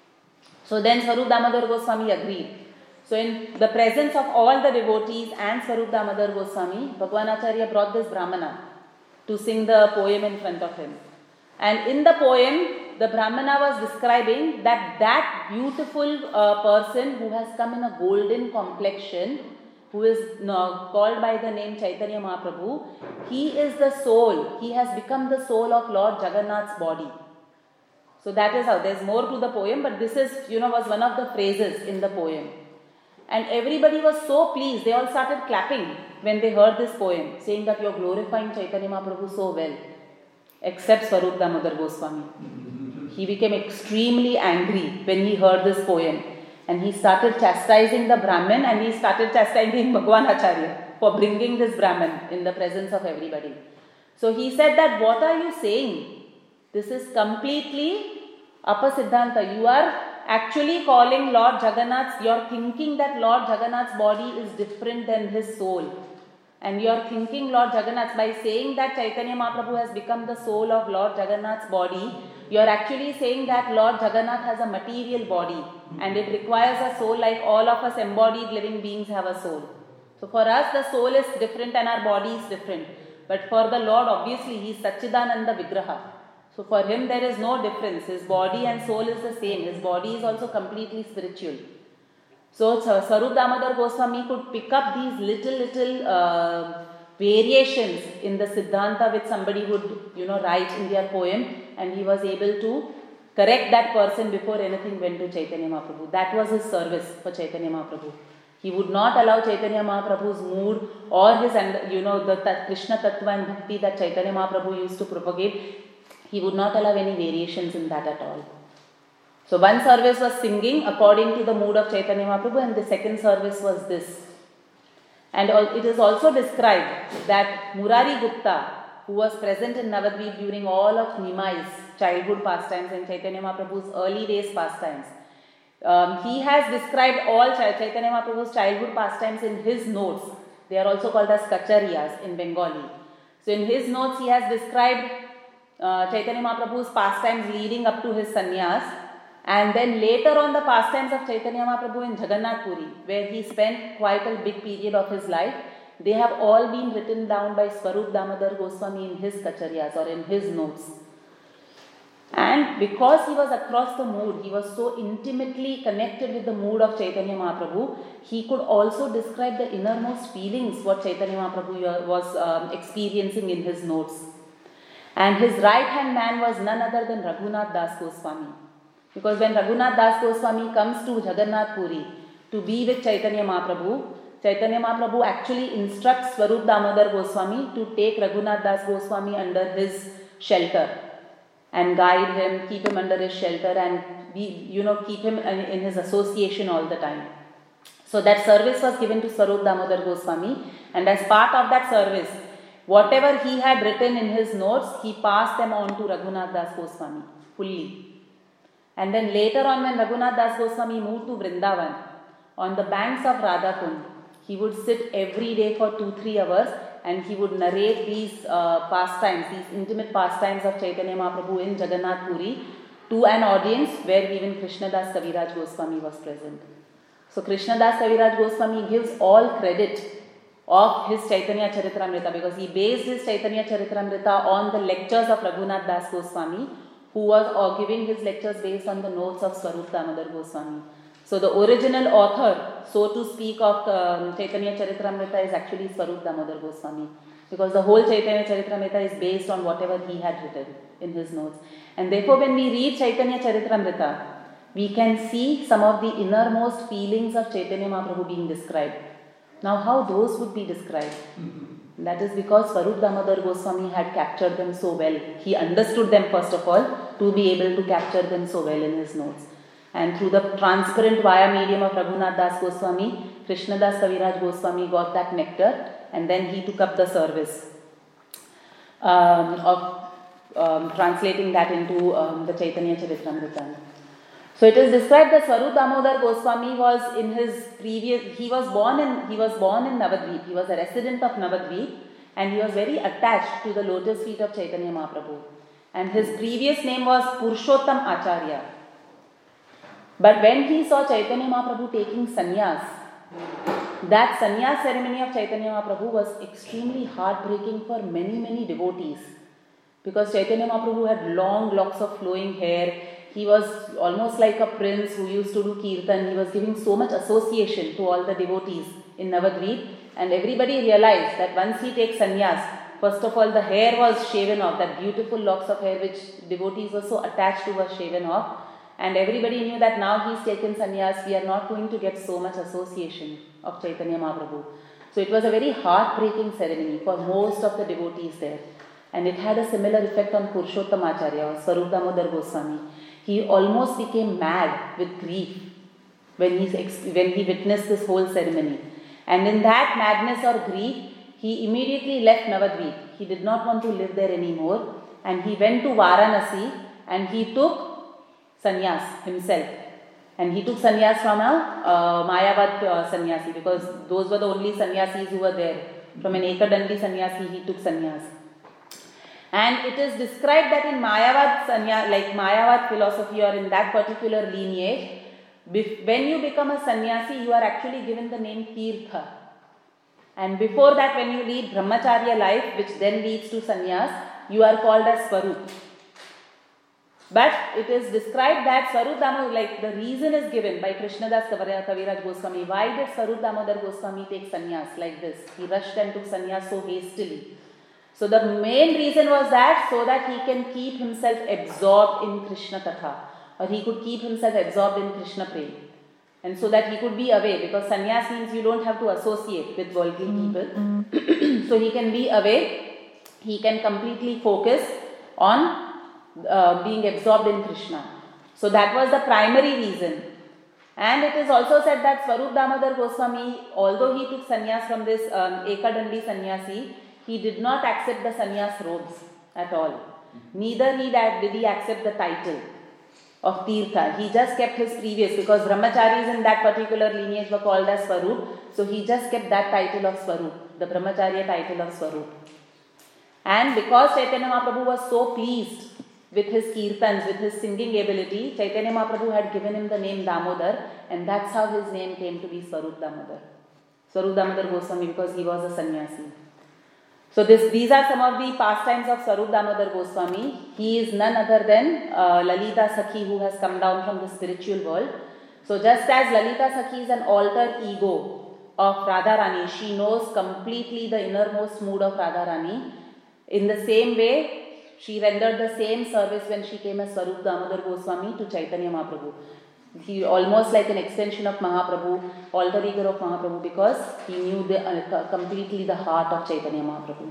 So then Swarup Damodar Goswami agreed. So in the presence of all the devotees and Swarup Damodar Goswami, Bhagwan Acharya brought this Brahmana to sing the poem in front of him. And in the poem, the Brahmana was describing that that beautiful uh, person who has come in a golden complexion, who is uh, called by the name Chaitanya Mahaprabhu, he is the soul. He has become the soul of Lord Jagannath's body. So that is how, there's more to the poem, but this is, you know, was one of the phrases in the poem. And everybody was so pleased, they all started clapping when they heard this poem, saying that you're glorifying Chaitanya Mahaprabhu so well, except Swarup Damodar Goswami. He became extremely angry when he heard this poem, and he started chastising the Brahmin, and he started chastising Bhagwan Acharya for bringing this Brahmin in the presence of everybody. So he said that, what are you saying? This is completely Apa Siddhanta. You are actually calling Lord Jagannath's, you are thinking that Lord Jagannath's body is different than his soul. And you are thinking Lord Jagannath, by saying that Chaitanya Mahaprabhu has become the soul of Lord Jagannath's body, you are actually saying that Lord Jagannath has a material body and it requires a soul like all of us embodied living beings have a soul. So for us the soul is different and our body is different. But for the Lord, obviously he is Satchidananda Vigraha. So for him there is no difference. His body and soul is the same. His body is also completely spiritual. So Swarup Damodar Goswami could pick up these little, little uh, variations in the Siddhanta which somebody would, you know, write in their poem, and he was able to correct that person before anything went to Chaitanya Mahaprabhu. That was his service for Chaitanya Mahaprabhu. He would not allow Chaitanya Mahaprabhu's mood or his, you know, the Krishna Tattva and Bhakti that Chaitanya Mahaprabhu used to propagate. He would not allow any variations in that at all. So one service was singing according to the mood of Chaitanya Mahaprabhu, and the second service was this. And it is also described that Murari Gupta, who was present in Navadvip during all of Nimai's childhood pastimes and Chaitanya Mahaprabhu's early days pastimes, um, he has described all Chaitanya Mahaprabhu's childhood pastimes in his notes. They are also called as Kachariyas in Bengali. So in his notes he has described uh, Chaitanya Mahaprabhu's pastimes leading up to his sannyas, and then later on the pastimes of Chaitanya Mahaprabhu in Jagannath Puri, where he spent quite a big period of his life. they have all been written down by Swarup Damodar Goswami in his kacharyas or in his notes. And because he was across the mood, he was so intimately connected with the mood of Chaitanya Mahaprabhu, he could also describe the innermost feelings what Chaitanya Mahaprabhu was um, experiencing in his notes. And his right hand man was none other than Raghunath Das Goswami. Because when Raghunath Das Goswami comes to Jagannath Puri to be with Chaitanya Mahaprabhu, Chaitanya Mahaprabhu actually instructs Swarup Damodar Goswami to take Raghunath Das Goswami under his shelter and guide him, keep him under his shelter and be, you know, keep him in his association all the time. So that service was given to Swarup Damodar Goswami, and as part of that service, whatever he had written in his notes, he passed them on to Raghunath Das Goswami fully. And then later on, when Raghunath Das Goswami moved to Vrindavan, on the banks of Radhakund, he would sit every day for two, three hours and he would narrate these uh, pastimes, these intimate pastimes of Chaitanya Mahaprabhu in Jagannath Puri to an audience where even Krishnadas Kaviraj Goswami was present. So Krishnadas Kaviraj Goswami gives all credit of his Chaitanya Charitamrita because he based his Chaitanya Charitamrita on the lectures of Raghunath Das Goswami, who was uh, giving his lectures based on the notes of Swarup Damodar Goswami. So the original author, so to speak, of um, Chaitanya Charitamrita is actually Swarup Damodar Goswami, because the whole Chaitanya Charitamrita is based on whatever he had written in his notes. And therefore when we read Chaitanya Charitamrita, we can see some of the innermost feelings of Chaitanya Mahaprabhu being described. Now how those would be described? Mm-hmm. That is because Swarup Damodar Goswami had captured them so well. He understood them first of all to be able to capture them so well in his notes. And through the transparent via medium of Raghunath Das Goswami, Krishnadas Kaviraj Goswami got that nectar and then he took up the service um, of um, translating that into um, the Chaitanya Charitamrita. So it is described that Swarup Damodar Goswami was in his previous, he was born in, he was born in Navadvip, he was a resident of Navadvip and he was very attached to the lotus feet of Chaitanya Mahaprabhu. And his previous name was Purushottam Acharya. But when he saw Chaitanya Mahaprabhu taking sannyas, that sannyas ceremony of Chaitanya Mahaprabhu was extremely heartbreaking for many, many devotees. Because Chaitanya Mahaprabhu had long locks of flowing hair. He was almost like a prince who used to do kirtan. He was giving so much association to all the devotees in Navadvip. And everybody realized that once he takes sannyas, first of all the hair was shaven off. That beautiful locks of hair which devotees were so attached to was shaven off. And everybody knew that now he's taken sannyas, we are not going to get so much association of Chaitanya Mahaprabhu. So it was a very heartbreaking ceremony for most of the devotees there. And it had a similar effect on Purushottam Acharya or Swarup Damodar Goswami. He almost became mad with grief when he, when he witnessed this whole ceremony. And in that madness or grief, he immediately left Navadvip. He did not want to live there anymore. And he went to Varanasi and he took sannyas himself. And he took sannyas from a uh, Mayavad uh, sannyasi, because those were the only sannyasis who were there. From an Ekadandi sannyasi, he took sannyas. And it is described that in Mayavad sanya, like Mayavad philosophy or in that particular lineage, when you become a sannyasi, you are actually given the name Tirtha. And before that, when you lead Brahmacharya life, which then leads to sannyas, you are called as Swarup. But it is described that Swarup Damodar, like the reason is given by Krishnadas Kaviraj Goswami. Why did Swarup Damodar Goswami take sannyas like this? He rushed and took sannyas so hastily. So the main reason was that so that he can keep himself absorbed in Krishna Katha, or he could keep himself absorbed in Krishna Prem. And so that he could be away, because sannyas means you don't have to associate with worldly people. So he can be away, he can completely focus on Uh, being absorbed in Krishna. So that was the primary reason. And it is also said that Swarup Damodar Goswami, although he took sannyas from this um, Ekadandi sannyasi, he did not accept the sannyas robes at all. Neither he that did he accept the title of Tirtha. He just kept his previous, because Brahmacharis in that particular lineage were called as Swarup. So he just kept that title of Swarup, the Brahmacharya title of Swarup. And because Chaitanya Mahaprabhu was so pleased with his kirtans, with his singing ability, Chaitanya Mahaprabhu had given him the name Damodar, and that's how his name came to be Swarup Damodar. Swarup Damodar Goswami, because he was a sannyasi. So this, these are some of the pastimes of Swarup Damodar Goswami. He is none other than uh, Lalita Sakhi, who has come down from the spiritual world. So just as Lalita Sakhi is an alter ego of Radharani, she knows completely the innermost mood of Radharani. In the same way, she rendered the same service when she came as Swarup Damodar Goswami to Chaitanya Mahaprabhu. He almost like an extension of Mahaprabhu, alter ego of Mahaprabhu, because he knew the, uh, completely the heart of Chaitanya Mahaprabhu.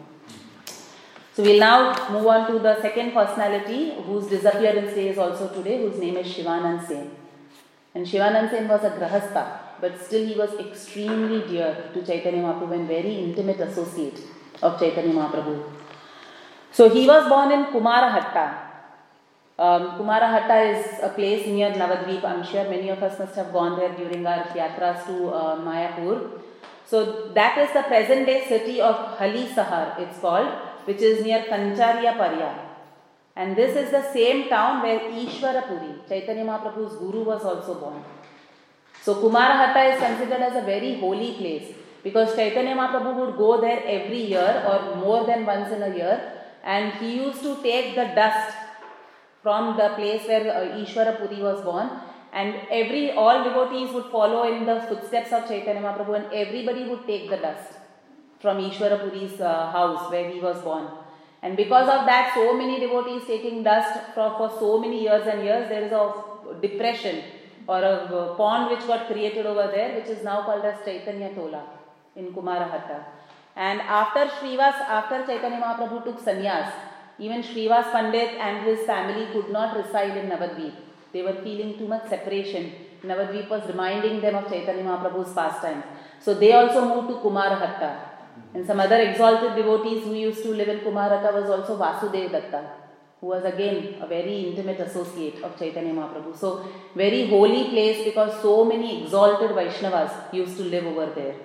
So we'll now move on to the second personality whose disappearance day is also today, whose name is Shivanand Sen. And Shivanand Sen was a grahastha, but still he was extremely dear to Chaitanya Mahaprabhu and very intimate associate of Chaitanya Mahaprabhu. So he was born in Kumarahatta. Um, Kumarahatta is a place near Navadvip. I'm sure many of us must have gone there during our yatras to uh, Mayapur. So that is the present day city of Halisahar, it's called, which is near Kancharya Parya. And this is the same town where Ishwarapuri, Chaitanya Mahaprabhu's guru, was also born. So Kumarahatta is considered as a very holy place because Chaitanya Mahaprabhu would go there every year or more than once in a year, and he used to take the dust from the place where uh, Ishwarapuri was born, and every all devotees would follow in the footsteps of Chaitanya Mahaprabhu, and everybody would take the dust from Ishwarapuri's uh, house where he was born. And because of that, so many devotees taking dust for, for so many years and years, there is a depression or a pond which got created over there, which is now called as Chaitanya Tola in Kumarahatta. And after Srivas, after Chaitanya Mahaprabhu took sannyas, even Srivas Pandit and his family could not reside in Navadvip. They were feeling too much separation. Navadvip was reminding them of Chaitanya Mahaprabhu's pastimes. So they also moved to Kumarahatta. And some other exalted devotees who used to live in Kumarahatta was also Vasudev Datta, who was again a very intimate associate of Chaitanya Mahaprabhu. So very holy place because so many exalted Vaishnavas used to live over there.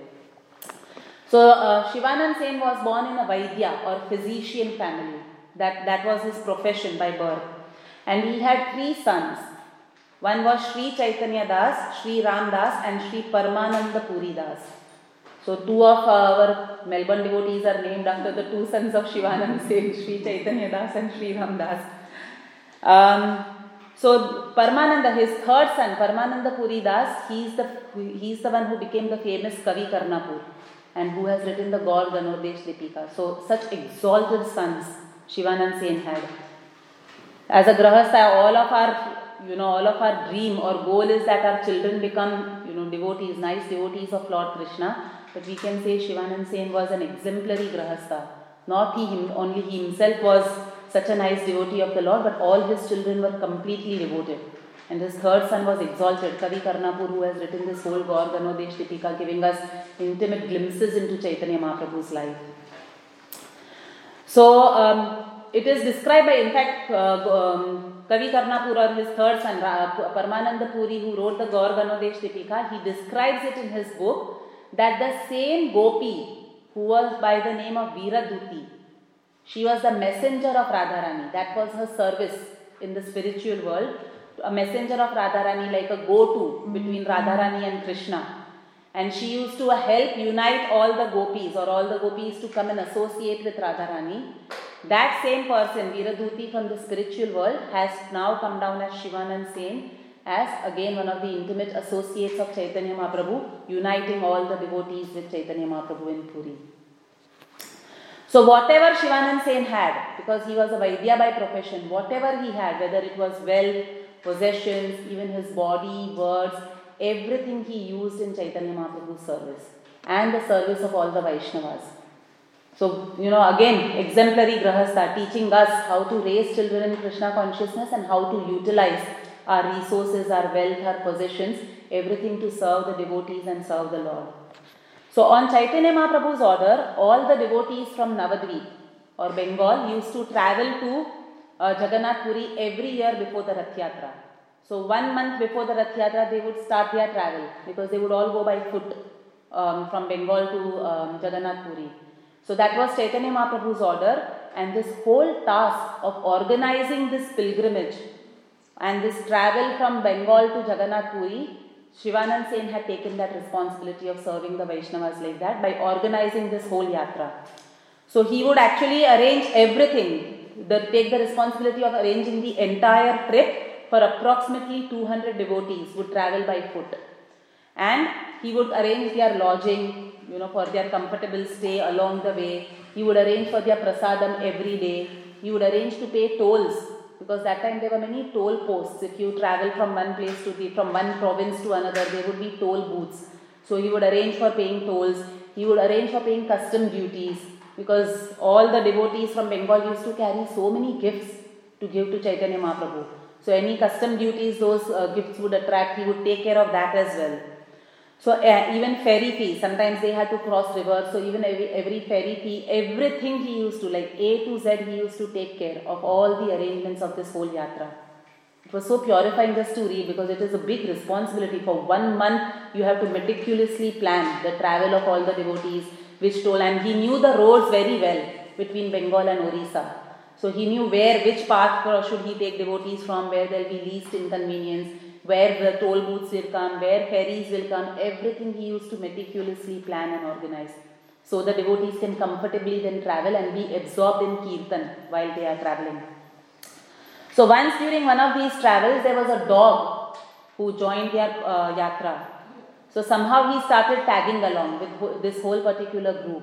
So uh, Shivanand Sen was born in a Vaidya or physician family. That, that was his profession by birth. And he had three sons. One was Sri Chaitanya Das, Sri Ram Das and Sri Paramananda Puri Das. So two of our Melbourne devotees are named after the two sons of Shivanand Sen, Sri Chaitanya Das and Sri Ram Das. Um, so Paramananda, his third son, Paramananda Puri Das, he is the, he is the one who became the famous Kavi Karnapur and who has written the Gaur Ganodesh Dipika. So such exalted sons Shivanand Sen had. As a grahastha, all of our, you know, all of our dream or goal is that our children become, you know, devotees, nice devotees of Lord Krishna. But we can say Shivanand Sen was an exemplary grahastha. Not he him, only he himself was such a nice devotee of the Lord, but all his children were completely devoted. And his third son was exalted, Kavi Karnapur, who has written this whole Gaur Ganodesh Dipika, giving us intimate glimpses into Chaitanya Mahaprabhu's life. So, um, it is described by, in fact, uh, um, Kavi Karnapur or his third son, Paramananda Puri, who wrote the Gaur Ganodesh Dipika, he describes it in his book that the same Gopi who was by the name of Veeraduti, she was the messenger of Radharani. That was her service in the spiritual world. A messenger of Radharani, like a go-to between Radharani and Krishna. And she used to help unite all the gopis or all the gopis to come and associate with Radharani. That same person, Veeraduti from the spiritual world, has now come down as Shivanand Sen, as again one of the intimate associates of Chaitanya Mahaprabhu, uniting all the devotees with Chaitanya Mahaprabhu in Puri. So whatever Shivanand Sen had, because he was a Vaidya by profession, whatever he had, whether it was wealth, possessions, even his body, words, everything he used in Chaitanya Mahaprabhu's service and the service of all the Vaishnavas. So, you know, again, exemplary grahastha, teaching us how to raise children in Krishna consciousness and how to utilize our resources, our wealth, our possessions, everything to serve the devotees and serve the Lord. So, on Chaitanya Mahaprabhu's order, all the devotees from Navadvip or Bengal used to travel to uh, Jagannath Puri every year before the Rath Yatra. So, one month before the Rath Yatra, they would start their travel because they would all go by foot um, from Bengal to um, Jagannath Puri. So that was Chaitanya Mahaprabhu's order, and this whole task of organizing this pilgrimage and this travel from Bengal to Jagannath Puri, Shivanand Sen had taken that responsibility of serving the Vaishnavas like that by organizing this whole yatra. So he would actually arrange everything, the, take the responsibility of arranging the entire trip for approximately two hundred devotees would travel by foot. And he would arrange their lodging, you know, for their comfortable stay along the way. He would arrange for their prasadam every day. He would arrange to pay tolls, because that time there were many toll posts. If you travel from one place to the, from one province to another, there would be toll booths. So he would arrange for paying tolls. He would arrange for paying custom duties, because all the devotees from Bengal used to carry so many gifts to give to Chaitanya Mahaprabhu. So any custom duties, those uh, gifts would attract, he would take care of that as well. So uh, even ferry fee, sometimes they had to cross rivers, so even every, every ferry fee, everything he used to, like A to Z, he used to take care of all the arrangements of this whole yatra. It was so purifying just to read, because it is a big responsibility. For one month, you have to meticulously plan the travel of all the devotees, which toll, and he knew the roads very well between Bengal and Orissa. So he knew where, which path should he take devotees from, where there will be least inconvenience, where the toll booths will come, where ferries will come, everything he used to meticulously plan and organize. So the devotees can comfortably then travel and be absorbed in Kirtan while they are traveling. So once during one of these travels, there was a dog who joined their uh, yatra. So somehow he started tagging along with this whole particular group.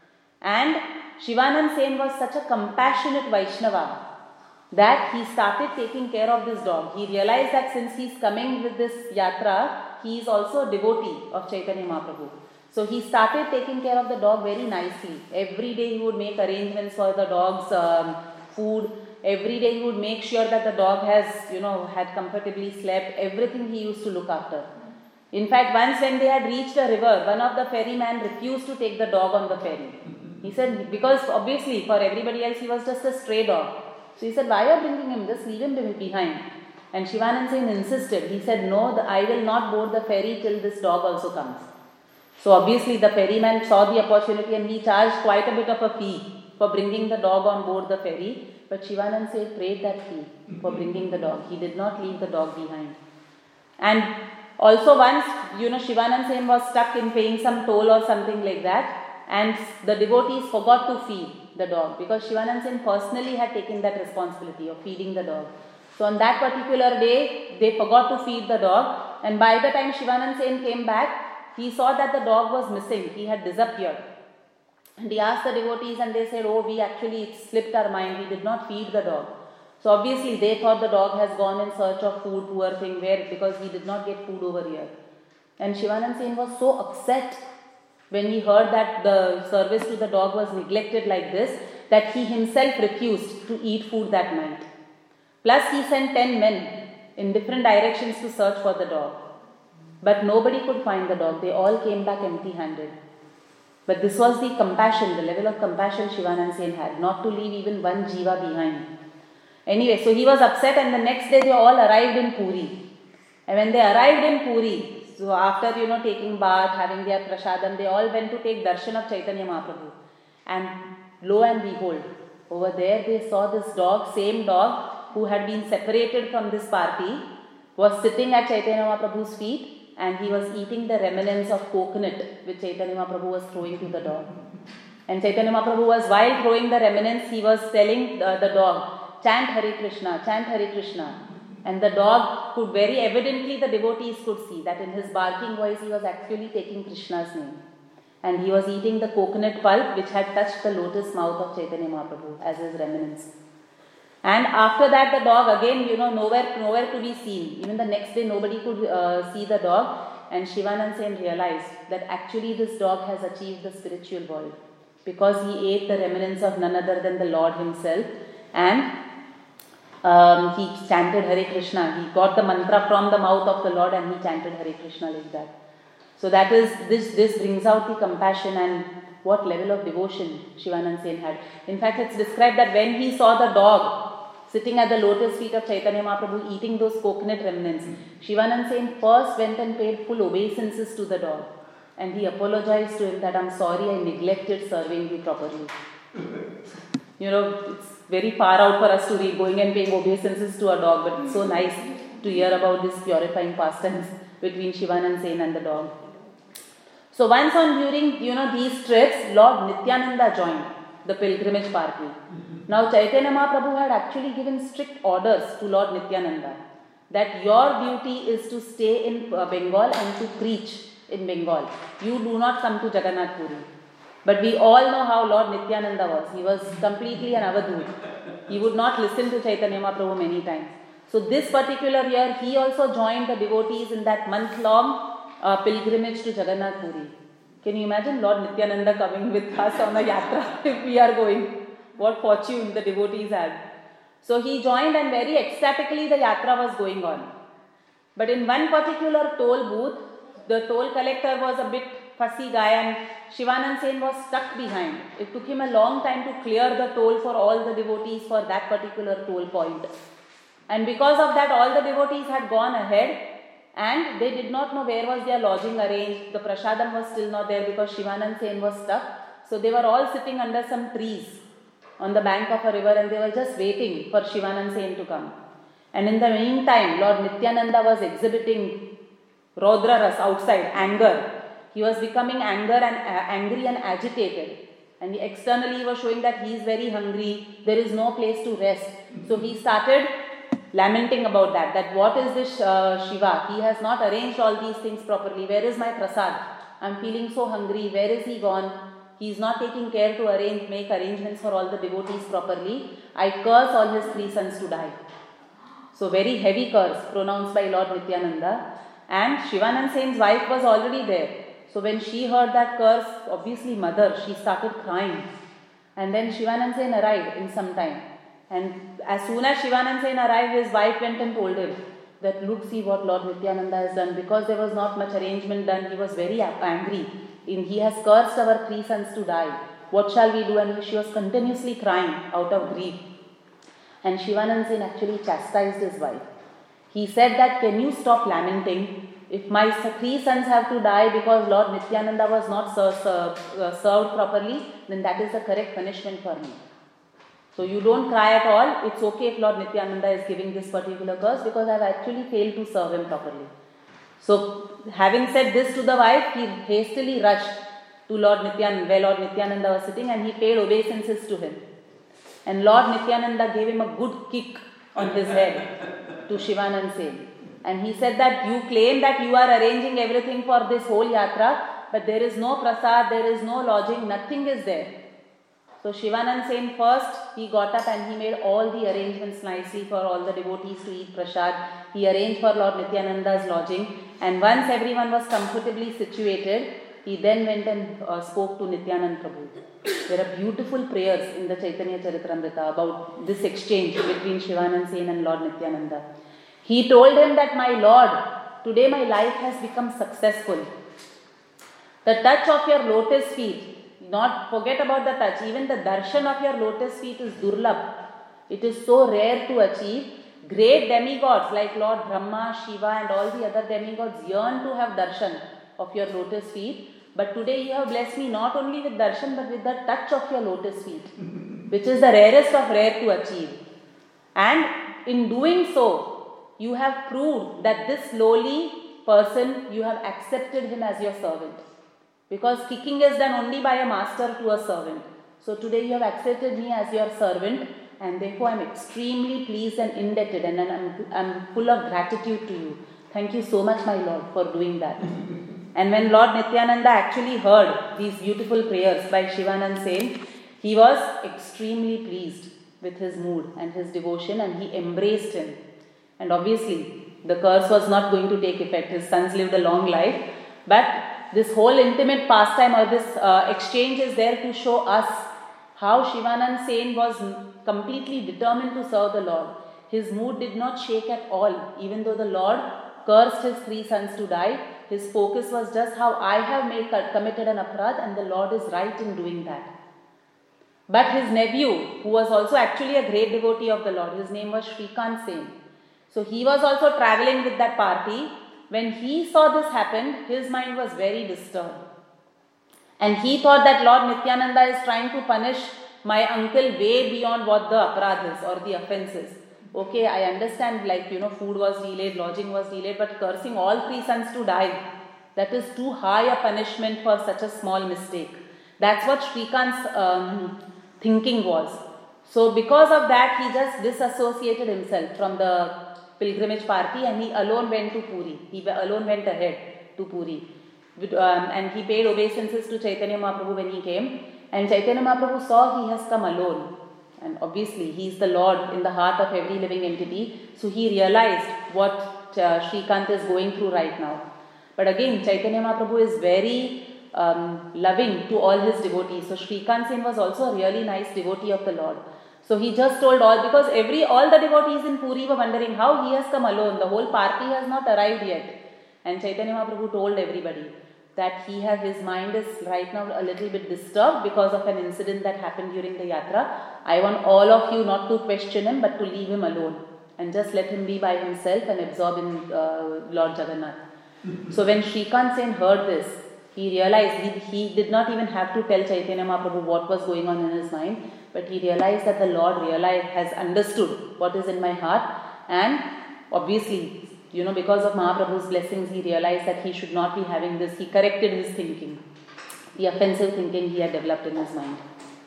And Shivanand Sen was such a compassionate Vaishnava that he started taking care of this dog. He realized that since he is coming with this yatra, he is also a devotee of Chaitanya Mahaprabhu. So he started taking care of the dog very nicely. Every day he would make arrangements for the dog's um, food. Every day he would make sure that the dog has, you know, had comfortably slept. Everything he used to look after. In fact, once when they had reached a river, one of the ferrymen refused to take the dog on the ferry. He said, because obviously for everybody else he was just a stray dog. So he said, why are you bringing him? Just leave him behind. And Shivanand Sen insisted. He said, no, the, I will not board the ferry till this dog also comes. So obviously the ferryman saw the opportunity and he charged quite a bit of a fee for bringing the dog on board the ferry. But Shivanand Sen paid that fee for bringing the dog. He did not leave the dog behind. And also once, you know, Shivanand Sen was stuck in paying some toll or something like that. And the devotees forgot to feed the dog, because Shivanand Sen personally had taken that responsibility of feeding the dog. So on that particular day, they forgot to feed the dog, and by the time Shivanand Sen came back, he saw that the dog was missing. He had disappeared. And he asked the devotees and they said, oh, we actually, it slipped our mind, we did not feed the dog. So obviously they thought the dog has gone in search of food, poor thing, where, because he did not get food over here. And Shivanand Sen was so upset when he heard that the service to the dog was neglected like this, that he himself refused to eat food that night. Plus he sent ten men in different directions to search for the dog. But nobody could find the dog. They all came back empty-handed. But this was the compassion, the level of compassion Shivanand Sen had, not to leave even one jiva behind. Anyway, so he was upset, and the next day they all arrived in Puri. And when they arrived in Puri, so after, you know, taking bath, having their prasadam, they all went to take darshan of Chaitanya Mahaprabhu. And lo and behold, over there they saw this dog, same dog who had been separated from this party, was sitting at Chaitanya Mahaprabhu's feet, and he was eating the remnants of coconut which Chaitanya Mahaprabhu was throwing to the dog. And Chaitanya Mahaprabhu was, while throwing the remnants, he was telling the, the dog, chant Hare Krishna, chant Hare Krishna. And the dog could very evidently, the devotees could see that in his barking voice he was actually taking Krishna's name. And he was eating the coconut pulp which had touched the lotus mouth of Chaitanya Mahaprabhu as his remnants. And after that the dog again, you know, nowhere, nowhere to be seen. Even the next day nobody could uh, see the dog. And Shivanand Sen realized that actually this dog has achieved the spiritual world, because he ate the remnants of none other than the Lord himself. And Um, he chanted Hare Krishna. He got the mantra from the mouth of the Lord and he chanted Hare Krishna like that. So that is, this, this brings out the compassion and what level of devotion Shivanand Sen had. In fact, it's described that when he saw the dog sitting at the lotus feet of Chaitanya Mahaprabhu eating those coconut remnants, Shivanand Sen first went and paid full obeisances to the dog. And he apologized to him that, I'm sorry, I neglected serving you properly. You know, it's very far out for us to read, going and paying obeisances to a dog, but it's so nice to hear about this purifying pastimes between Shivanand Sen and the dog. So once on during, you know, these trips, Lord Nityananda joined the pilgrimage party. Now Chaitanya Mahaprabhu had actually given strict orders to Lord Nityananda that your duty is to stay in uh, Bengal and to preach in Bengal. You do not come to Jagannath Puri. But we all know how Lord Nityananda was. He was completely an avadut. He would not listen to Chaitanya Mahaprabhu many times. So this particular year, he also joined the devotees in that month-long uh, pilgrimage to Jagannath Puri. Can you imagine Lord Nityananda coming with us on a yatra if we are going? What fortune the devotees had. So he joined and very ecstatically the yatra was going on. But in one particular toll booth, the toll collector was a bit fussy guy and Shivanand Sen was stuck behind. It took him a long time to clear the toll for all the devotees for that particular toll point. And because of that, all the devotees had gone ahead and they did not know where was their lodging arranged. The prasadam was still not there because Shivanand Sen was stuck. So they were all sitting under some trees on the bank of a river and they were just waiting for Shivanand Sen to come. And in the meantime, Lord Nityananda was exhibiting Rodra Ras outside, anger. He was becoming anger and uh, angry and agitated. And he externally he was showing that he is very hungry, there is no place to rest. So he started lamenting about that, that what is this uh, Shiva? He has not arranged all these things properly. Where is my prasad? I am feeling so hungry. Where is he gone? He is not taking care to arrange, make arrangements for all the devotees properly. I curse all his three sons to die. So very heavy curse pronounced by Lord Nityananda. And Shivanand Sen's wife was already there. So when she heard that curse, obviously mother, she started crying. And then Shivanand Sen arrived in some time. And as soon as Shivanand Sen arrived, his wife went and told him that look, see what Lord Nityananda has done. Because there was not much arrangement done, he was very angry. He has cursed our three sons to die. What shall we do? And she was continuously crying out of grief. And Shivanand Sen actually chastised his wife. He said that, can you stop lamenting? If my three sons have to die because Lord Nityananda was not ser- ser- uh, served properly, then that is the correct punishment for me. So you don't cry at all. It's okay if Lord Nityananda is giving this particular curse because I have actually failed to serve him properly. So having said this to the wife, he hastily rushed to Lord Nityananda, where Lord Nityananda was sitting, and he paid obeisances to him. And Lord Nityananda gave him a good kick on his head to Shivanand Sen. And he said that you claim that you are arranging everything for this whole yatra, but there is no prasad, there is no lodging, nothing is there. So Shivanand Sen first, he got up and he made all the arrangements nicely for all the devotees to eat prasad. He arranged for Lord Nityananda's lodging, and once everyone was comfortably situated, he then went and uh, spoke to Nityanand Prabhu. There are beautiful prayers in the Chaitanya Charitamrita about this exchange between Shivanand Sen and Lord Nityananda. He told him that, my Lord, today my life has become successful. The touch of your lotus feet, not forget about the touch, even the darshan of your lotus feet is durlabh. It is so rare to achieve. Great demigods like Lord Brahma, Shiva and all the other demigods yearn to have darshan of your lotus feet. But today you have blessed me not only with darshan but with the touch of your lotus feet, which is the rarest of rare to achieve. And in doing so, you have proved that this lowly person, you have accepted him as your servant. Because kicking is done only by a master to a servant. So today you have accepted me as your servant, and therefore I am extremely pleased and indebted, and I am full of gratitude to you. Thank you so much, my Lord, for doing that. And when Lord Nityananda actually heard these beautiful prayers by Shivanand Sen, he was extremely pleased with his mood and his devotion, and he embraced him. And obviously, the curse was not going to take effect. His sons lived a long life. But this whole intimate pastime or this uh, exchange is there to show us how Shivanand Sen was completely determined to serve the Lord. His mood did not shake at all. Even though the Lord cursed his three sons to die, his focus was just how I have made, committed an aparadh, and the Lord is right in doing that. But his nephew, who was also actually a great devotee of the Lord, his name was Shrikant Sen. So he was also traveling with that party. When he saw this happen, his mind was very disturbed. And he thought that Lord Nityananda is trying to punish my uncle way beyond what the aparadh is or the offense is. Okay, I understand, like, you know, food was delayed, lodging was delayed, but cursing all three sons to die, that is too high a punishment for such a small mistake. That's what Shrikant's um, thinking was. So because of that, he just disassociated himself from the pilgrimage party and he alone went to Puri. He alone went ahead to Puri. With, um, and he paid obeisances to Chaitanya Mahaprabhu when he came. And Chaitanya Mahaprabhu saw he has come alone. And obviously, he is the Lord in the heart of every living entity. So he realized what uh, Shrikant is going through right now. But again, Chaitanya Mahaprabhu is very um, loving to all his devotees. So Shrikant Sen was also a really nice devotee of the Lord. So he just told all, because every all the devotees in Puri were wondering how he has come alone. The whole party has not arrived yet. And Chaitanya Mahaprabhu told everybody that he has, his mind is right now a little bit disturbed because of an incident that happened during the yatra. I want all of you not to question him but to leave him alone and just let him be by himself and absorb in uh, Lord Jagannath. So when Shrikant Sen heard this, he realized he, he did not even have to tell Chaitanya Mahaprabhu what was going on in his mind, but he realized that the Lord realized, has understood what is in my heart, and obviously, you know, because of Mahaprabhu's blessings, he realized that he should not be having this. He corrected his thinking, the offensive thinking he had developed in his mind.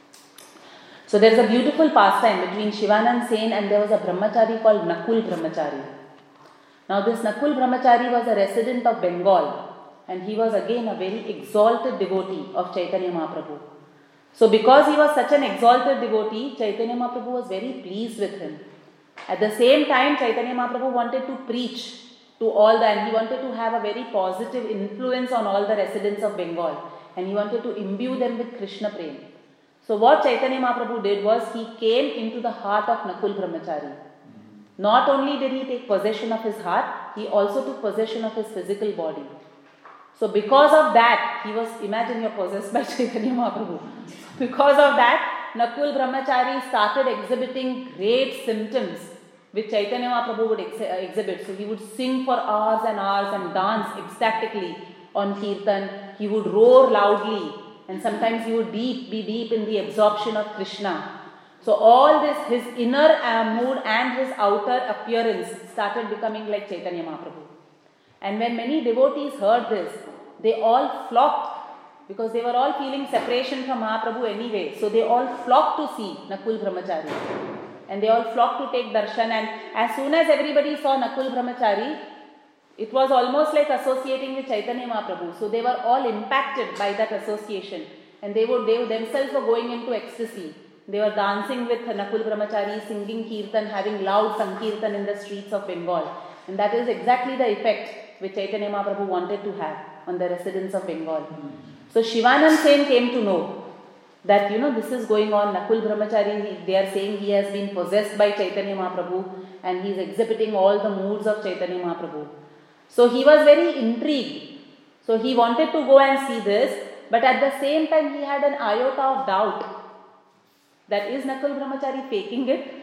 So there is a beautiful pastime between Shivanand Sen and there was a brahmachari called Nakul Brahmachari. Now this Nakul Brahmachari was a resident of Bengal and he was again a very exalted devotee of Chaitanya Mahaprabhu. So because he was such an exalted devotee, Chaitanya Mahaprabhu was very pleased with him. At the same time, Chaitanya Mahaprabhu wanted to preach to all the, and he wanted to have a very positive influence on all the residents of Bengal. And he wanted to imbue them with Krishna Prem. So what Chaitanya Mahaprabhu did was, he came into the heart of Nakul Brahmachari. Not only did he take possession of his heart, he also took possession of his physical body. So because of that, he was, imagine you're possessed by Chaitanya Mahaprabhu. Because of that, Nakul Brahmachari started exhibiting great symptoms which Chaitanya Mahaprabhu would ex- exhibit. So he would sing for hours and hours and dance ecstatically on Kirtan. He would roar loudly and sometimes he would deep, be deep in the absorption of Krishna. So all this, his inner uh, mood and his outer appearance started becoming like Chaitanya Mahaprabhu. And when many devotees heard this, they all flocked because they were all feeling separation from Mahaprabhu anyway. So they all flocked to see Nakul Brahmachari. And they all flocked to take darshan. And as soon as everybody saw Nakul Brahmachari, it was almost like associating with Chaitanya Mahaprabhu. So they were all impacted by that association. And they would, they themselves were going into ecstasy. They were dancing with Nakul Brahmachari, singing Kirtan, having loud Sankirtan in the streets of Bengal. And that is exactly the effect which Chaitanya Mahaprabhu wanted to have on the residents of Bengal. So Shivanand Sen came to know that, you know, this is going on. Nakul Brahmachari, they are saying he has been possessed by Chaitanya Mahaprabhu and he is exhibiting all the moods of Chaitanya Mahaprabhu. So he was very intrigued. So he wanted to go and see this, but at the same time he had an iota of doubt. That is Nakul Brahmachari faking it?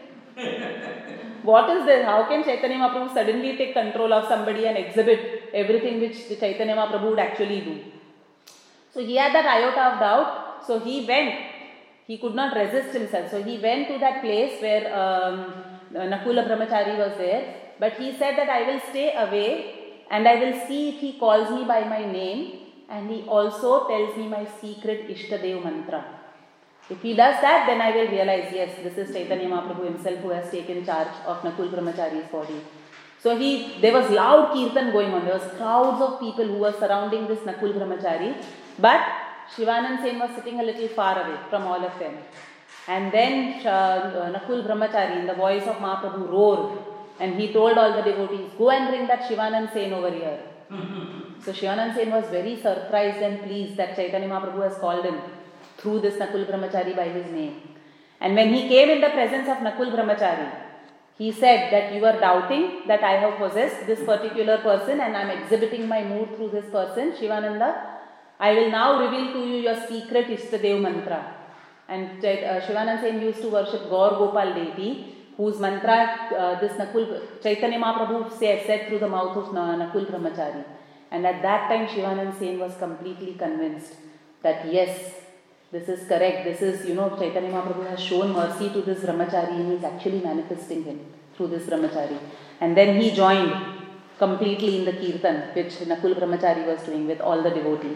What is this? How can Chaitanya Mahaprabhu suddenly take control of somebody and exhibit everything which Chaitanya Mahaprabhu would actually do? So he had that iota of doubt. So he went. He could not resist himself. So he went to that place where um, Nakula Brahmachari was there. But he said that I will stay away and I will see if he calls me by my name. And he also tells me my secret Ishtadev mantra. If he does that, then I will realize, yes, this is Chaitanya Mahaprabhu himself who has taken charge of Nakul Brahmachari's body. So he, there was loud kirtan going on. There was crowds of people who were surrounding this Nakul Brahmachari. But Shivanand Sen was sitting a little far away from all of them. And then uh, Nakul Brahmachari, in the voice of Mahaprabhu, roared. And he told all the devotees, go and bring that Shivanand Sen over here. So Shivanand Sen was very surprised and pleased that Chaitanya Mahaprabhu has called him through this Nakul Brahmachari by his name. And when he came in the presence of Nakul Brahmachari, he said that you are doubting that I have possessed this particular person and I am exhibiting my mood through this person, Shivananda. I will now reveal to you your secret Ishtadev mantra. And uh, Shivanand Sen used to worship Gaur Gopal deity, whose mantra uh, this Nakul, Chaitanya Mahaprabhu said, said through the mouth of Nakul Brahmachari. And at that time Shivanand Sen was completely convinced that yes, this is correct. This is, you know, Chaitanya Mahaprabhu has shown mercy to this Brahmachari and he is actually manifesting him through to this brahmachari. And then he joined completely in the kirtan which Nakul brahmachari was doing with all the devotees.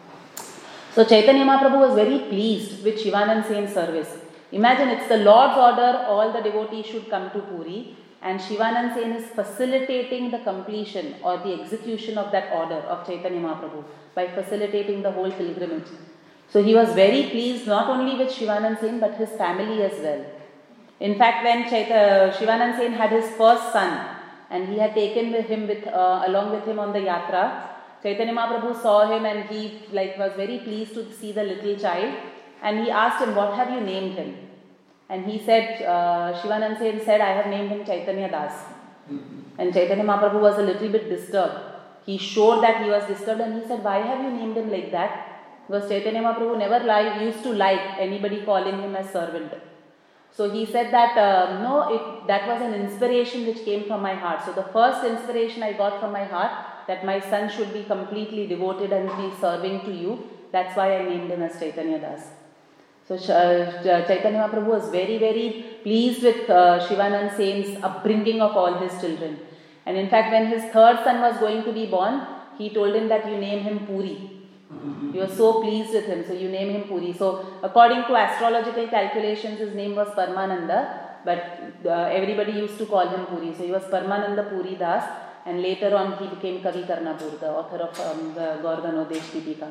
So Chaitanya Mahaprabhu was very pleased with Shivanand Sen's service. Imagine, it's the Lord's order, all the devotees should come to Puri, and Shivanand Sen is facilitating the completion or the execution of that order of Chaitanya Mahaprabhu by facilitating the whole pilgrimage. So he was very pleased not only with Shivanand Sen but his family as well. In fact, when Chaita, Shivanand Sen had his first son and he had taken with him with uh, along with him on the yatra, Chaitanya Mahaprabhu saw him and he like was very pleased to see the little child, and he asked him, "What have you named him?" And he said, uh, Shivanand Sen said, "I have named him Chaitanya Das." Mm-hmm. And Chaitanya Mahaprabhu was a little bit disturbed. He showed that he was disturbed and he said, "Why have you named him like that?" Because Chaitanya Mahaprabhu never like, used to like anybody calling him as servant. So he said that, uh, no, it, that was an inspiration which came from my heart. So the first inspiration I got from my heart, that my son should be completely devoted and be serving to you. That's why I named him as Chaitanya Das. So uh, Chaitanya Mahaprabhu was very, very pleased with uh, Shivanand Sen's upbringing of all his children. And in fact, when his third son was going to be born, he told him that you name him Puri. He was so pleased with him, so you name him Puri. So according to astrological calculations, his name was Paramananda, but uh, everybody used to call him Puri. So he was Paramananda Puri Das, and later on he became Kavi Karnapur, the author of um, the Gaur-Ganodesh Deepika.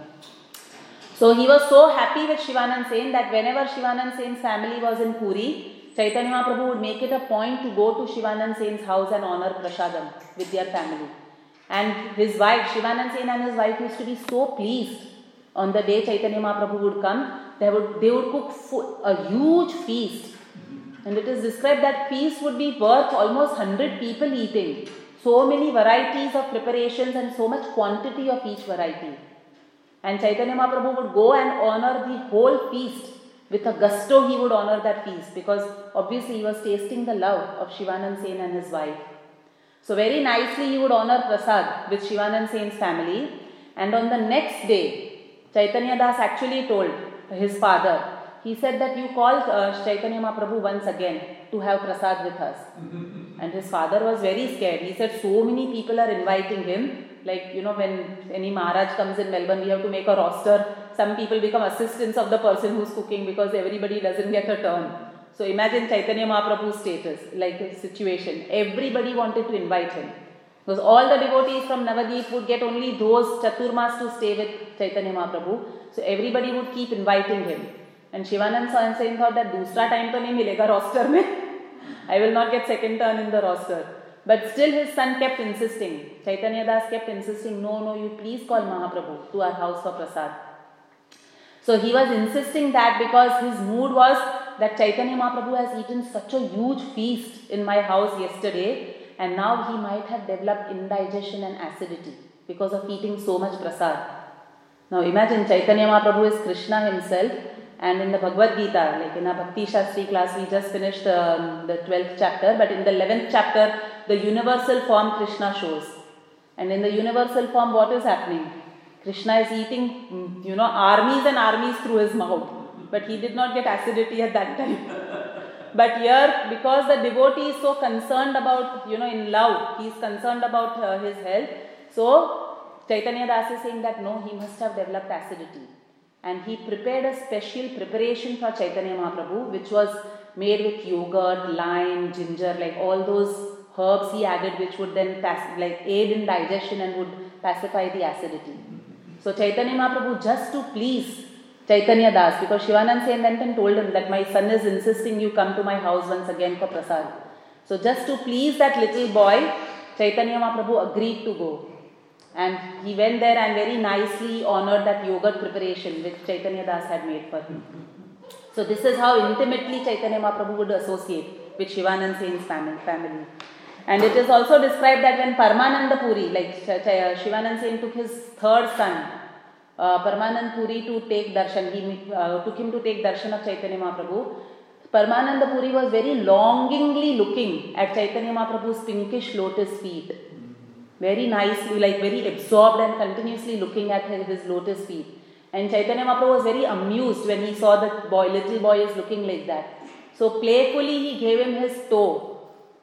So he was so happy with Shivanand Sen that whenever Shivanand Sen's family was in Puri, Chaitanya Mahaprabhu would make it a point to go to Shivanand Sen's house and honor prasadam with their family. And his wife, Shivanand Sen and his wife used to be so pleased. On the day Chaitanya Mahaprabhu would come, they would, they would cook fo- a huge feast. And it is described that feast would be worth almost one hundred people eating. So many varieties of preparations and so much quantity of each variety. And Chaitanya Mahaprabhu would go and honor the whole feast. With a gusto he would honor that feast, because obviously he was tasting the love of Shivanand Sen and his wife. So very nicely he would honor prasad with Shivanand Sen's family. And on the next day, Chaitanya Das actually told his father, he said that you call uh, Chaitanya Mahaprabhu once again to have prasad with us. And his father was very scared. He said so many people are inviting him. Like, you know, when any Maharaj comes in Melbourne, we have to make a roster. Some people become assistants of the person who's cooking because everybody doesn't get a turn. So imagine Chaitanya Mahaprabhu's status, like his situation. Everybody wanted to invite him. Because all the devotees from Navadip would get only those Chaturmas to stay with Chaitanya Mahaprabhu. So everybody would keep inviting him. And Shivanand Sen thought that dusra time to nahi milega roster mein. I will not get second turn in the roster. But still his son kept insisting. Chaitanya Das kept insisting, no, no, you please call Mahaprabhu to our house for prasad. So he was insisting that because his mood was that Chaitanya Mahaprabhu has eaten such a huge feast in my house yesterday, and now he might have developed indigestion and acidity because of eating so much prasad. Now imagine Chaitanya Mahaprabhu is Krishna himself, and in the Bhagavad Gita, like in our Bhakti Shastri class, we just finished um, the twelfth chapter, but in the eleventh chapter, the universal form Krishna shows. And in the universal form, what is happening? Krishna is eating, you know, armies and armies through his mouth. But he did not get acidity at that time. But here, because the devotee is so concerned about, you know, in love, he is concerned about uh, his health. So, Chaitanya Das is saying that no, he must have developed acidity. And he prepared a special preparation for Chaitanya Mahaprabhu, which was made with yogurt, lime, ginger, like all those herbs he added, which would then pass, like aid in digestion and would pacify the acidity. So Chaitanya Mahaprabhu, just to please Chaitanya Das, because Shivanand Sen went and told him that my son is insisting you come to my house once again for prasad. So just to please that little boy, Chaitanya Mahaprabhu agreed to go. And he went there and very nicely honored that yogurt preparation which Chaitanya Das had made for him. So this is how intimately Chaitanya Mahaprabhu would associate with Shivanand Sen's family. And it is also described that when Paramananda Puri, like Shivanand Sen took his third son, uh, Paramananda Puri to take darshan, he uh, took him to take darshan of Chaitanya Mahaprabhu. Paramananda Puri was very longingly looking at Chaitanya Mahaprabhu's pinkish lotus feet. Very nicely, like very absorbed and continuously looking at his lotus feet. And Chaitanya Mahaprabhu was very amused when he saw that boy, little boy is looking like that. So playfully he gave him his toe.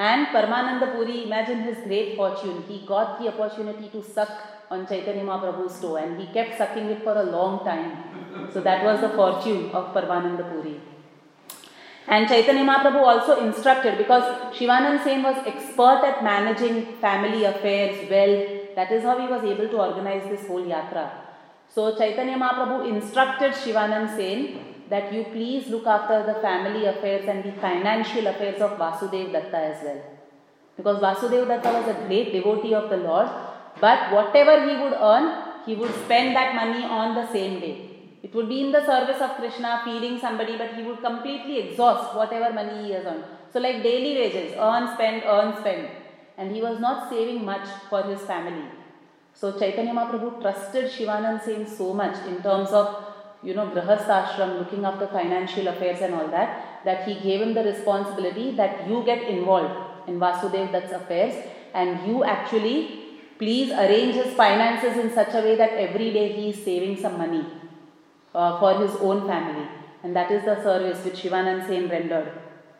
And Paramananda Puri, imagine his great fortune. He got the opportunity to suck on Chaitanya Mahaprabhu's toe and he kept sucking it for a long time. So that was the fortune of Paramananda Puri. And Chaitanya Mahaprabhu also instructed, because Shivanand Sen was expert at managing family affairs well. That is how he was able to organize this whole yatra. So Chaitanya Mahaprabhu instructed Shivanand Sen that you please look after the family affairs and the financial affairs of Vasudev Datta as well. Because Vasudev Datta was a great devotee of the Lord, but whatever he would earn, he would spend that money on the same day. It would be in the service of Krishna, feeding somebody, but he would completely exhaust whatever money he has earned. So like daily wages, earn, spend, earn, spend. And he was not saving much for his family. So Chaitanya Mahaprabhu trusted Shivanand Sen so much in terms of, you know, Grahastha Ashram, looking after financial affairs and all that, that he gave him the responsibility that you get involved in Vasudev Datta's affairs and you actually please arrange his finances in such a way that every day he is saving some money uh, for his own family. And that is the service which Shivanand Sen rendered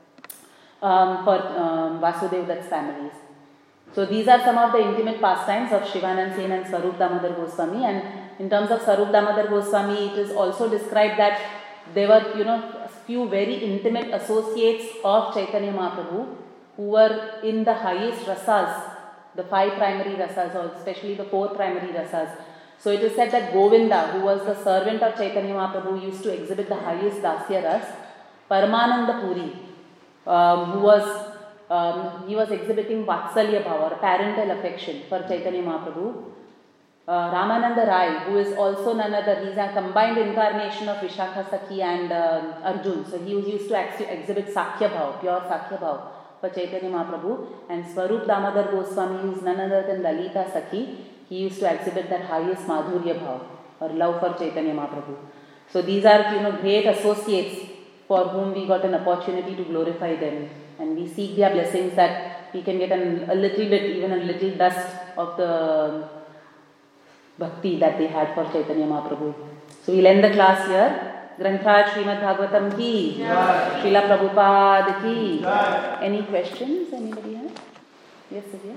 um, for um, Vasudev Datta's families. So these are some of the intimate pastimes of Shivanand Sen and Swarup Damodar Goswami. And in terms of Swarup Damodar Goswami, it is also described that there were, you know, a few very intimate associates of Chaitanya Mahaprabhu who were in the highest rasas, the five primary rasas, or especially the four primary rasas. So it is said that Govinda, who was the servant of Chaitanya Mahaprabhu, used to exhibit the highest dasya ras. Paramananda Puri, um, who was Um, he was exhibiting Vatsalya Bhava, or parental affection for Chaitanya Mahaprabhu. Uh, Ramananda Rai, who is also none other, he is a combined incarnation of Vishakha Sakhi and uh, Arjun. So he used to ex- exhibit Sakhya Bhava, pure Sakhya Bhava for Chaitanya Mahaprabhu. And Swarup Damodar Goswami, who is none other than Lalita Sakhi, he used to exhibit that highest Madhurya Bhava, or love for Chaitanya Mahaprabhu. So these are, you know, great associates for whom we got an opportunity to glorify them. And we seek their blessings that we can get an, a little bit, even a little dust of the bhakti that they had for Chaitanya Mahaprabhu. So we'll end the class here. Granthaj Srimad Bhagavatam ki, Srila Prabhupada ki. Any questions anybody has? Yes, Sivya?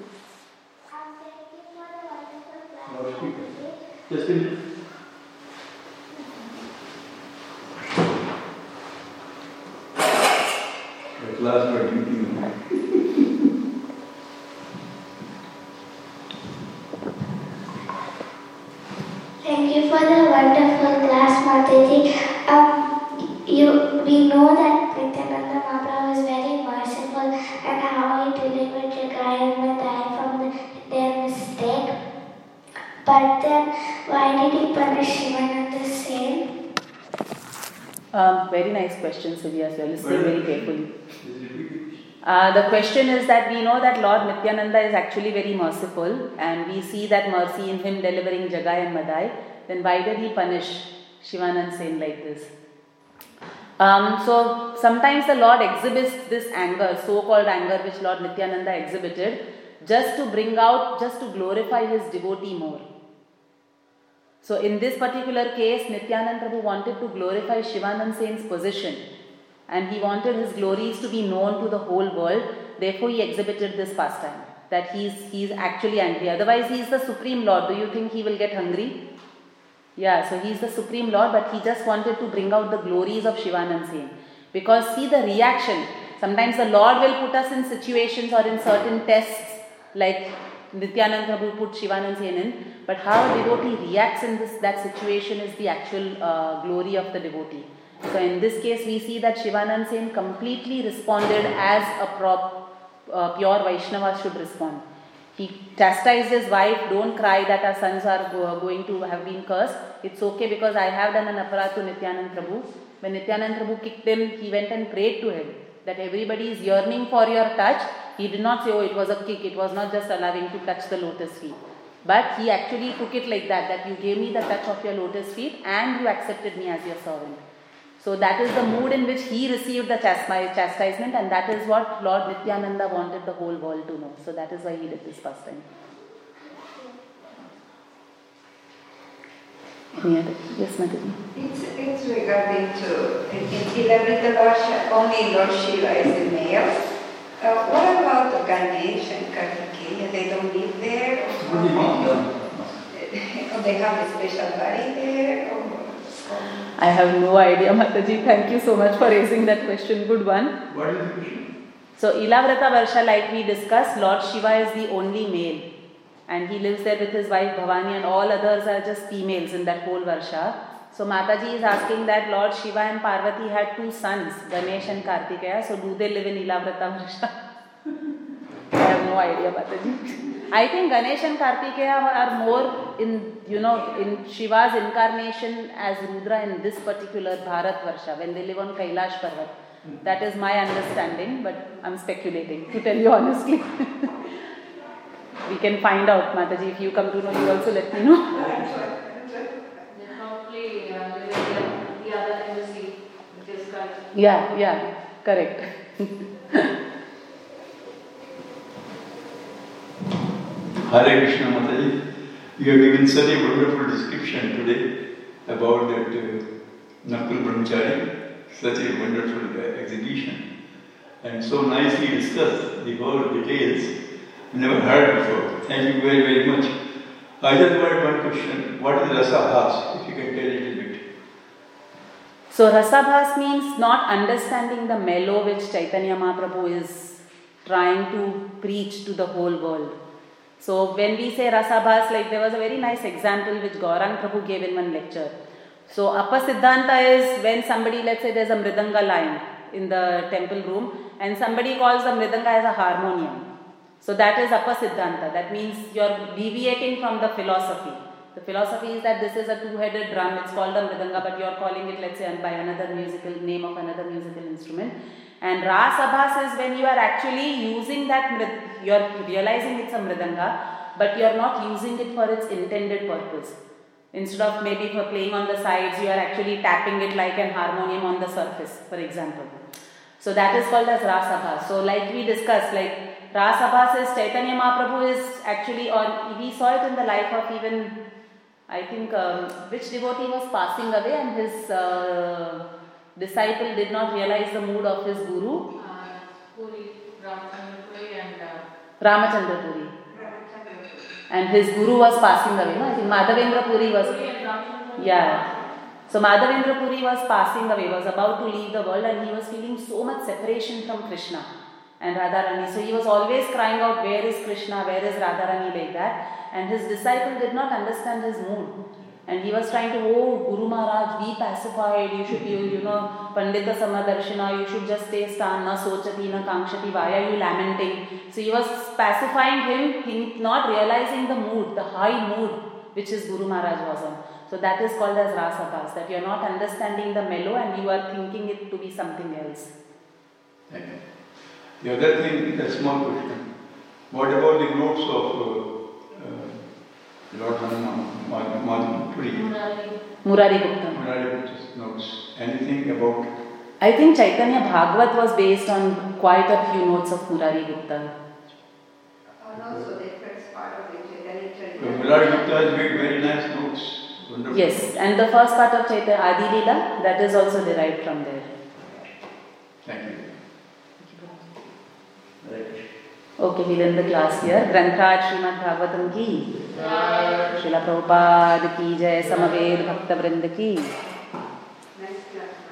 Just in. Class for drinking. Thank you for the wonderful class, Mataji. Um, you, we know that Nityananda Mahaprabhu is very merciful and how he delivered Jagai and Madai from the, their mistake. But then, why did he punish Shivananda Sen? Um, very nice question, Sivya. You are listening very carefully. Uh, the question is that we know that Lord Nityananda is actually very merciful and we see that mercy in him delivering Jagai and Madai. Then why did he punish Shivanand Sen like this? Um, so sometimes the Lord exhibits this anger, so-called anger which Lord Nityananda exhibited, just to bring out, just to glorify his devotee more. So in this particular case, Nityananda Prabhu wanted to glorify Shivanand Sen's position. And he wanted his glories to be known to the whole world. Therefore, he exhibited this pastime. That he is he is actually angry. Otherwise, he is the Supreme Lord. Do you think he will get hungry? Yeah, so he is the Supreme Lord, but he just wanted to bring out the glories of Shivanand Sen. Because see the reaction. Sometimes the Lord will put us in situations or in certain tests, like Nityananda Prabhu put Shivanand Sen in. But how a devotee reacts in this that situation is the actual uh, glory of the devotee. So in this case, we see that Shivanand Sen completely responded as a prop, uh, pure Vaishnava should respond. He chastised his wife, don't cry that our sons are go, going to have been cursed. It's okay because I have done an aparat to Nityananda Prabhu. When Nityananda Prabhu kicked him, he went and prayed to him that everybody is yearning for your touch. He did not say, oh, it was a kick. It was not just allowing to touch the lotus feet. But he actually took it like that, that you gave me the touch of your lotus feet and you accepted me as your servant. So that is the mood in which he received the chastisement, and that is what Lord Nityananda wanted the whole world to know. So that is why he did this pastime. Any other? Yes, Madhuri. It's, it's regarding to, in, in Ila Lord, only Lord Shiva is the male, Uh, what about the Ganesh and Kartikeya? They don't live there? Or they have a special body there? Or? I have no idea, Mataji. Thank you so much for raising that question. Good one. What is the question? So, Ilavrata Varsha, like we discussed, Lord Shiva is the only male. And he lives there with his wife Bhavani, and all others are just females in that whole Varsha. So, Mataji is asking that Lord Shiva and Parvati had two sons, Ganesh and Kartikeya. So, do they live in Ilavrata Varsha? I have no idea, Mataji. I think Ganesh and Kartikeya are more in, you know, in Shiva's incarnation as Rudra in this particular Bharat Varsha, when they live on Kailash Parvat. That is my understanding, but I'm speculating, to tell you honestly. We can find out, Mataji. If you come to know, you also let me know. Probably uh, the other embassy, which is correct. Yeah, yeah, correct. Hare Krishna Mataji, you have given such a wonderful description today about that uh, Nakul Brahmachari, such a wonderful uh, exhibition, and so nicely discussed the whole details. Never heard before. Thank you very, very much. I just wanted one question. What is Rasabhas? If you can tell a little bit. So, Rasabhas means not understanding the mellow which Chaitanya Mahaprabhu is trying to preach to the whole world. So, when we say Rasabhas, like there was a very nice example which Gaurang Prabhu gave in one lecture. So, Apasiddhanta is when somebody, let's say there's a Mridanga line in the temple room and somebody calls the Mridanga as a harmonium. So, that is Apasiddhanta. That means you're deviating from the philosophy. The philosophy is that this is a two-headed drum, it's called a Mridanga, but you're calling it, let's say, by another musical, name of another musical instrument. And Rasabhas is when you are actually using that, you're realizing it's a Mridanga, but you're not using it for its intended purpose. Instead of maybe for playing on the sides, you are actually tapping it like an harmonium on the surface, for example. So that is called as Rasabhas. So like we discussed, like Rasabhas is Chaitanya Mahaprabhu is actually, or we saw it in the life of even, I think, um, which devotee was passing away and his uh, disciple did not realize the mood of his guru. Uh, Puri, Ramachandra Puri and uh, Ramachandra Puri. And his guru was passing away. No? I think Madhavendra Puri was. Puri and Ramachandra. Yeah. So Madhavendra Puri was passing away, was about to leave the world, and he was feeling so much separation from Krishna and Radharani. So he was always crying out, where is Krishna, where is Radharani, like that. And his disciple did not understand his mood. And he was trying to, oh, Guru Maharaj, be pacified, you should, you, you know, Pandita Samadarshana, you should just stay stand, na sochati, na kankshati, why are you lamenting? So he was pacifying him, he not realizing the mood, the high mood which his Guru Maharaj was on. So that is called as Rasabhas, that you are not understanding the mellow and you are thinking it to be something else. Thank you. The other thing, a small question. What about the notes of uh, uh, Lord Hanuman, Madhuri? Murari. Murari Gupta. Murari Gupta's notes. Anything about? I think Chaitanya Bhagavat was based on quite a few notes of Murari Gupta. And also the first part of the Chaitanya Uh, Charitamrita. Murari Gupta has made very nice notes. Wonderful. Yes, and the first part of Chaitanya Adi Leela, that is also derived from there. Thank you. Okay, we'll end the class here. Granthraj Srimad Bhagavatam ki, Srila Prabhupada ki jai, Samaved Bhakta Vrinda ki.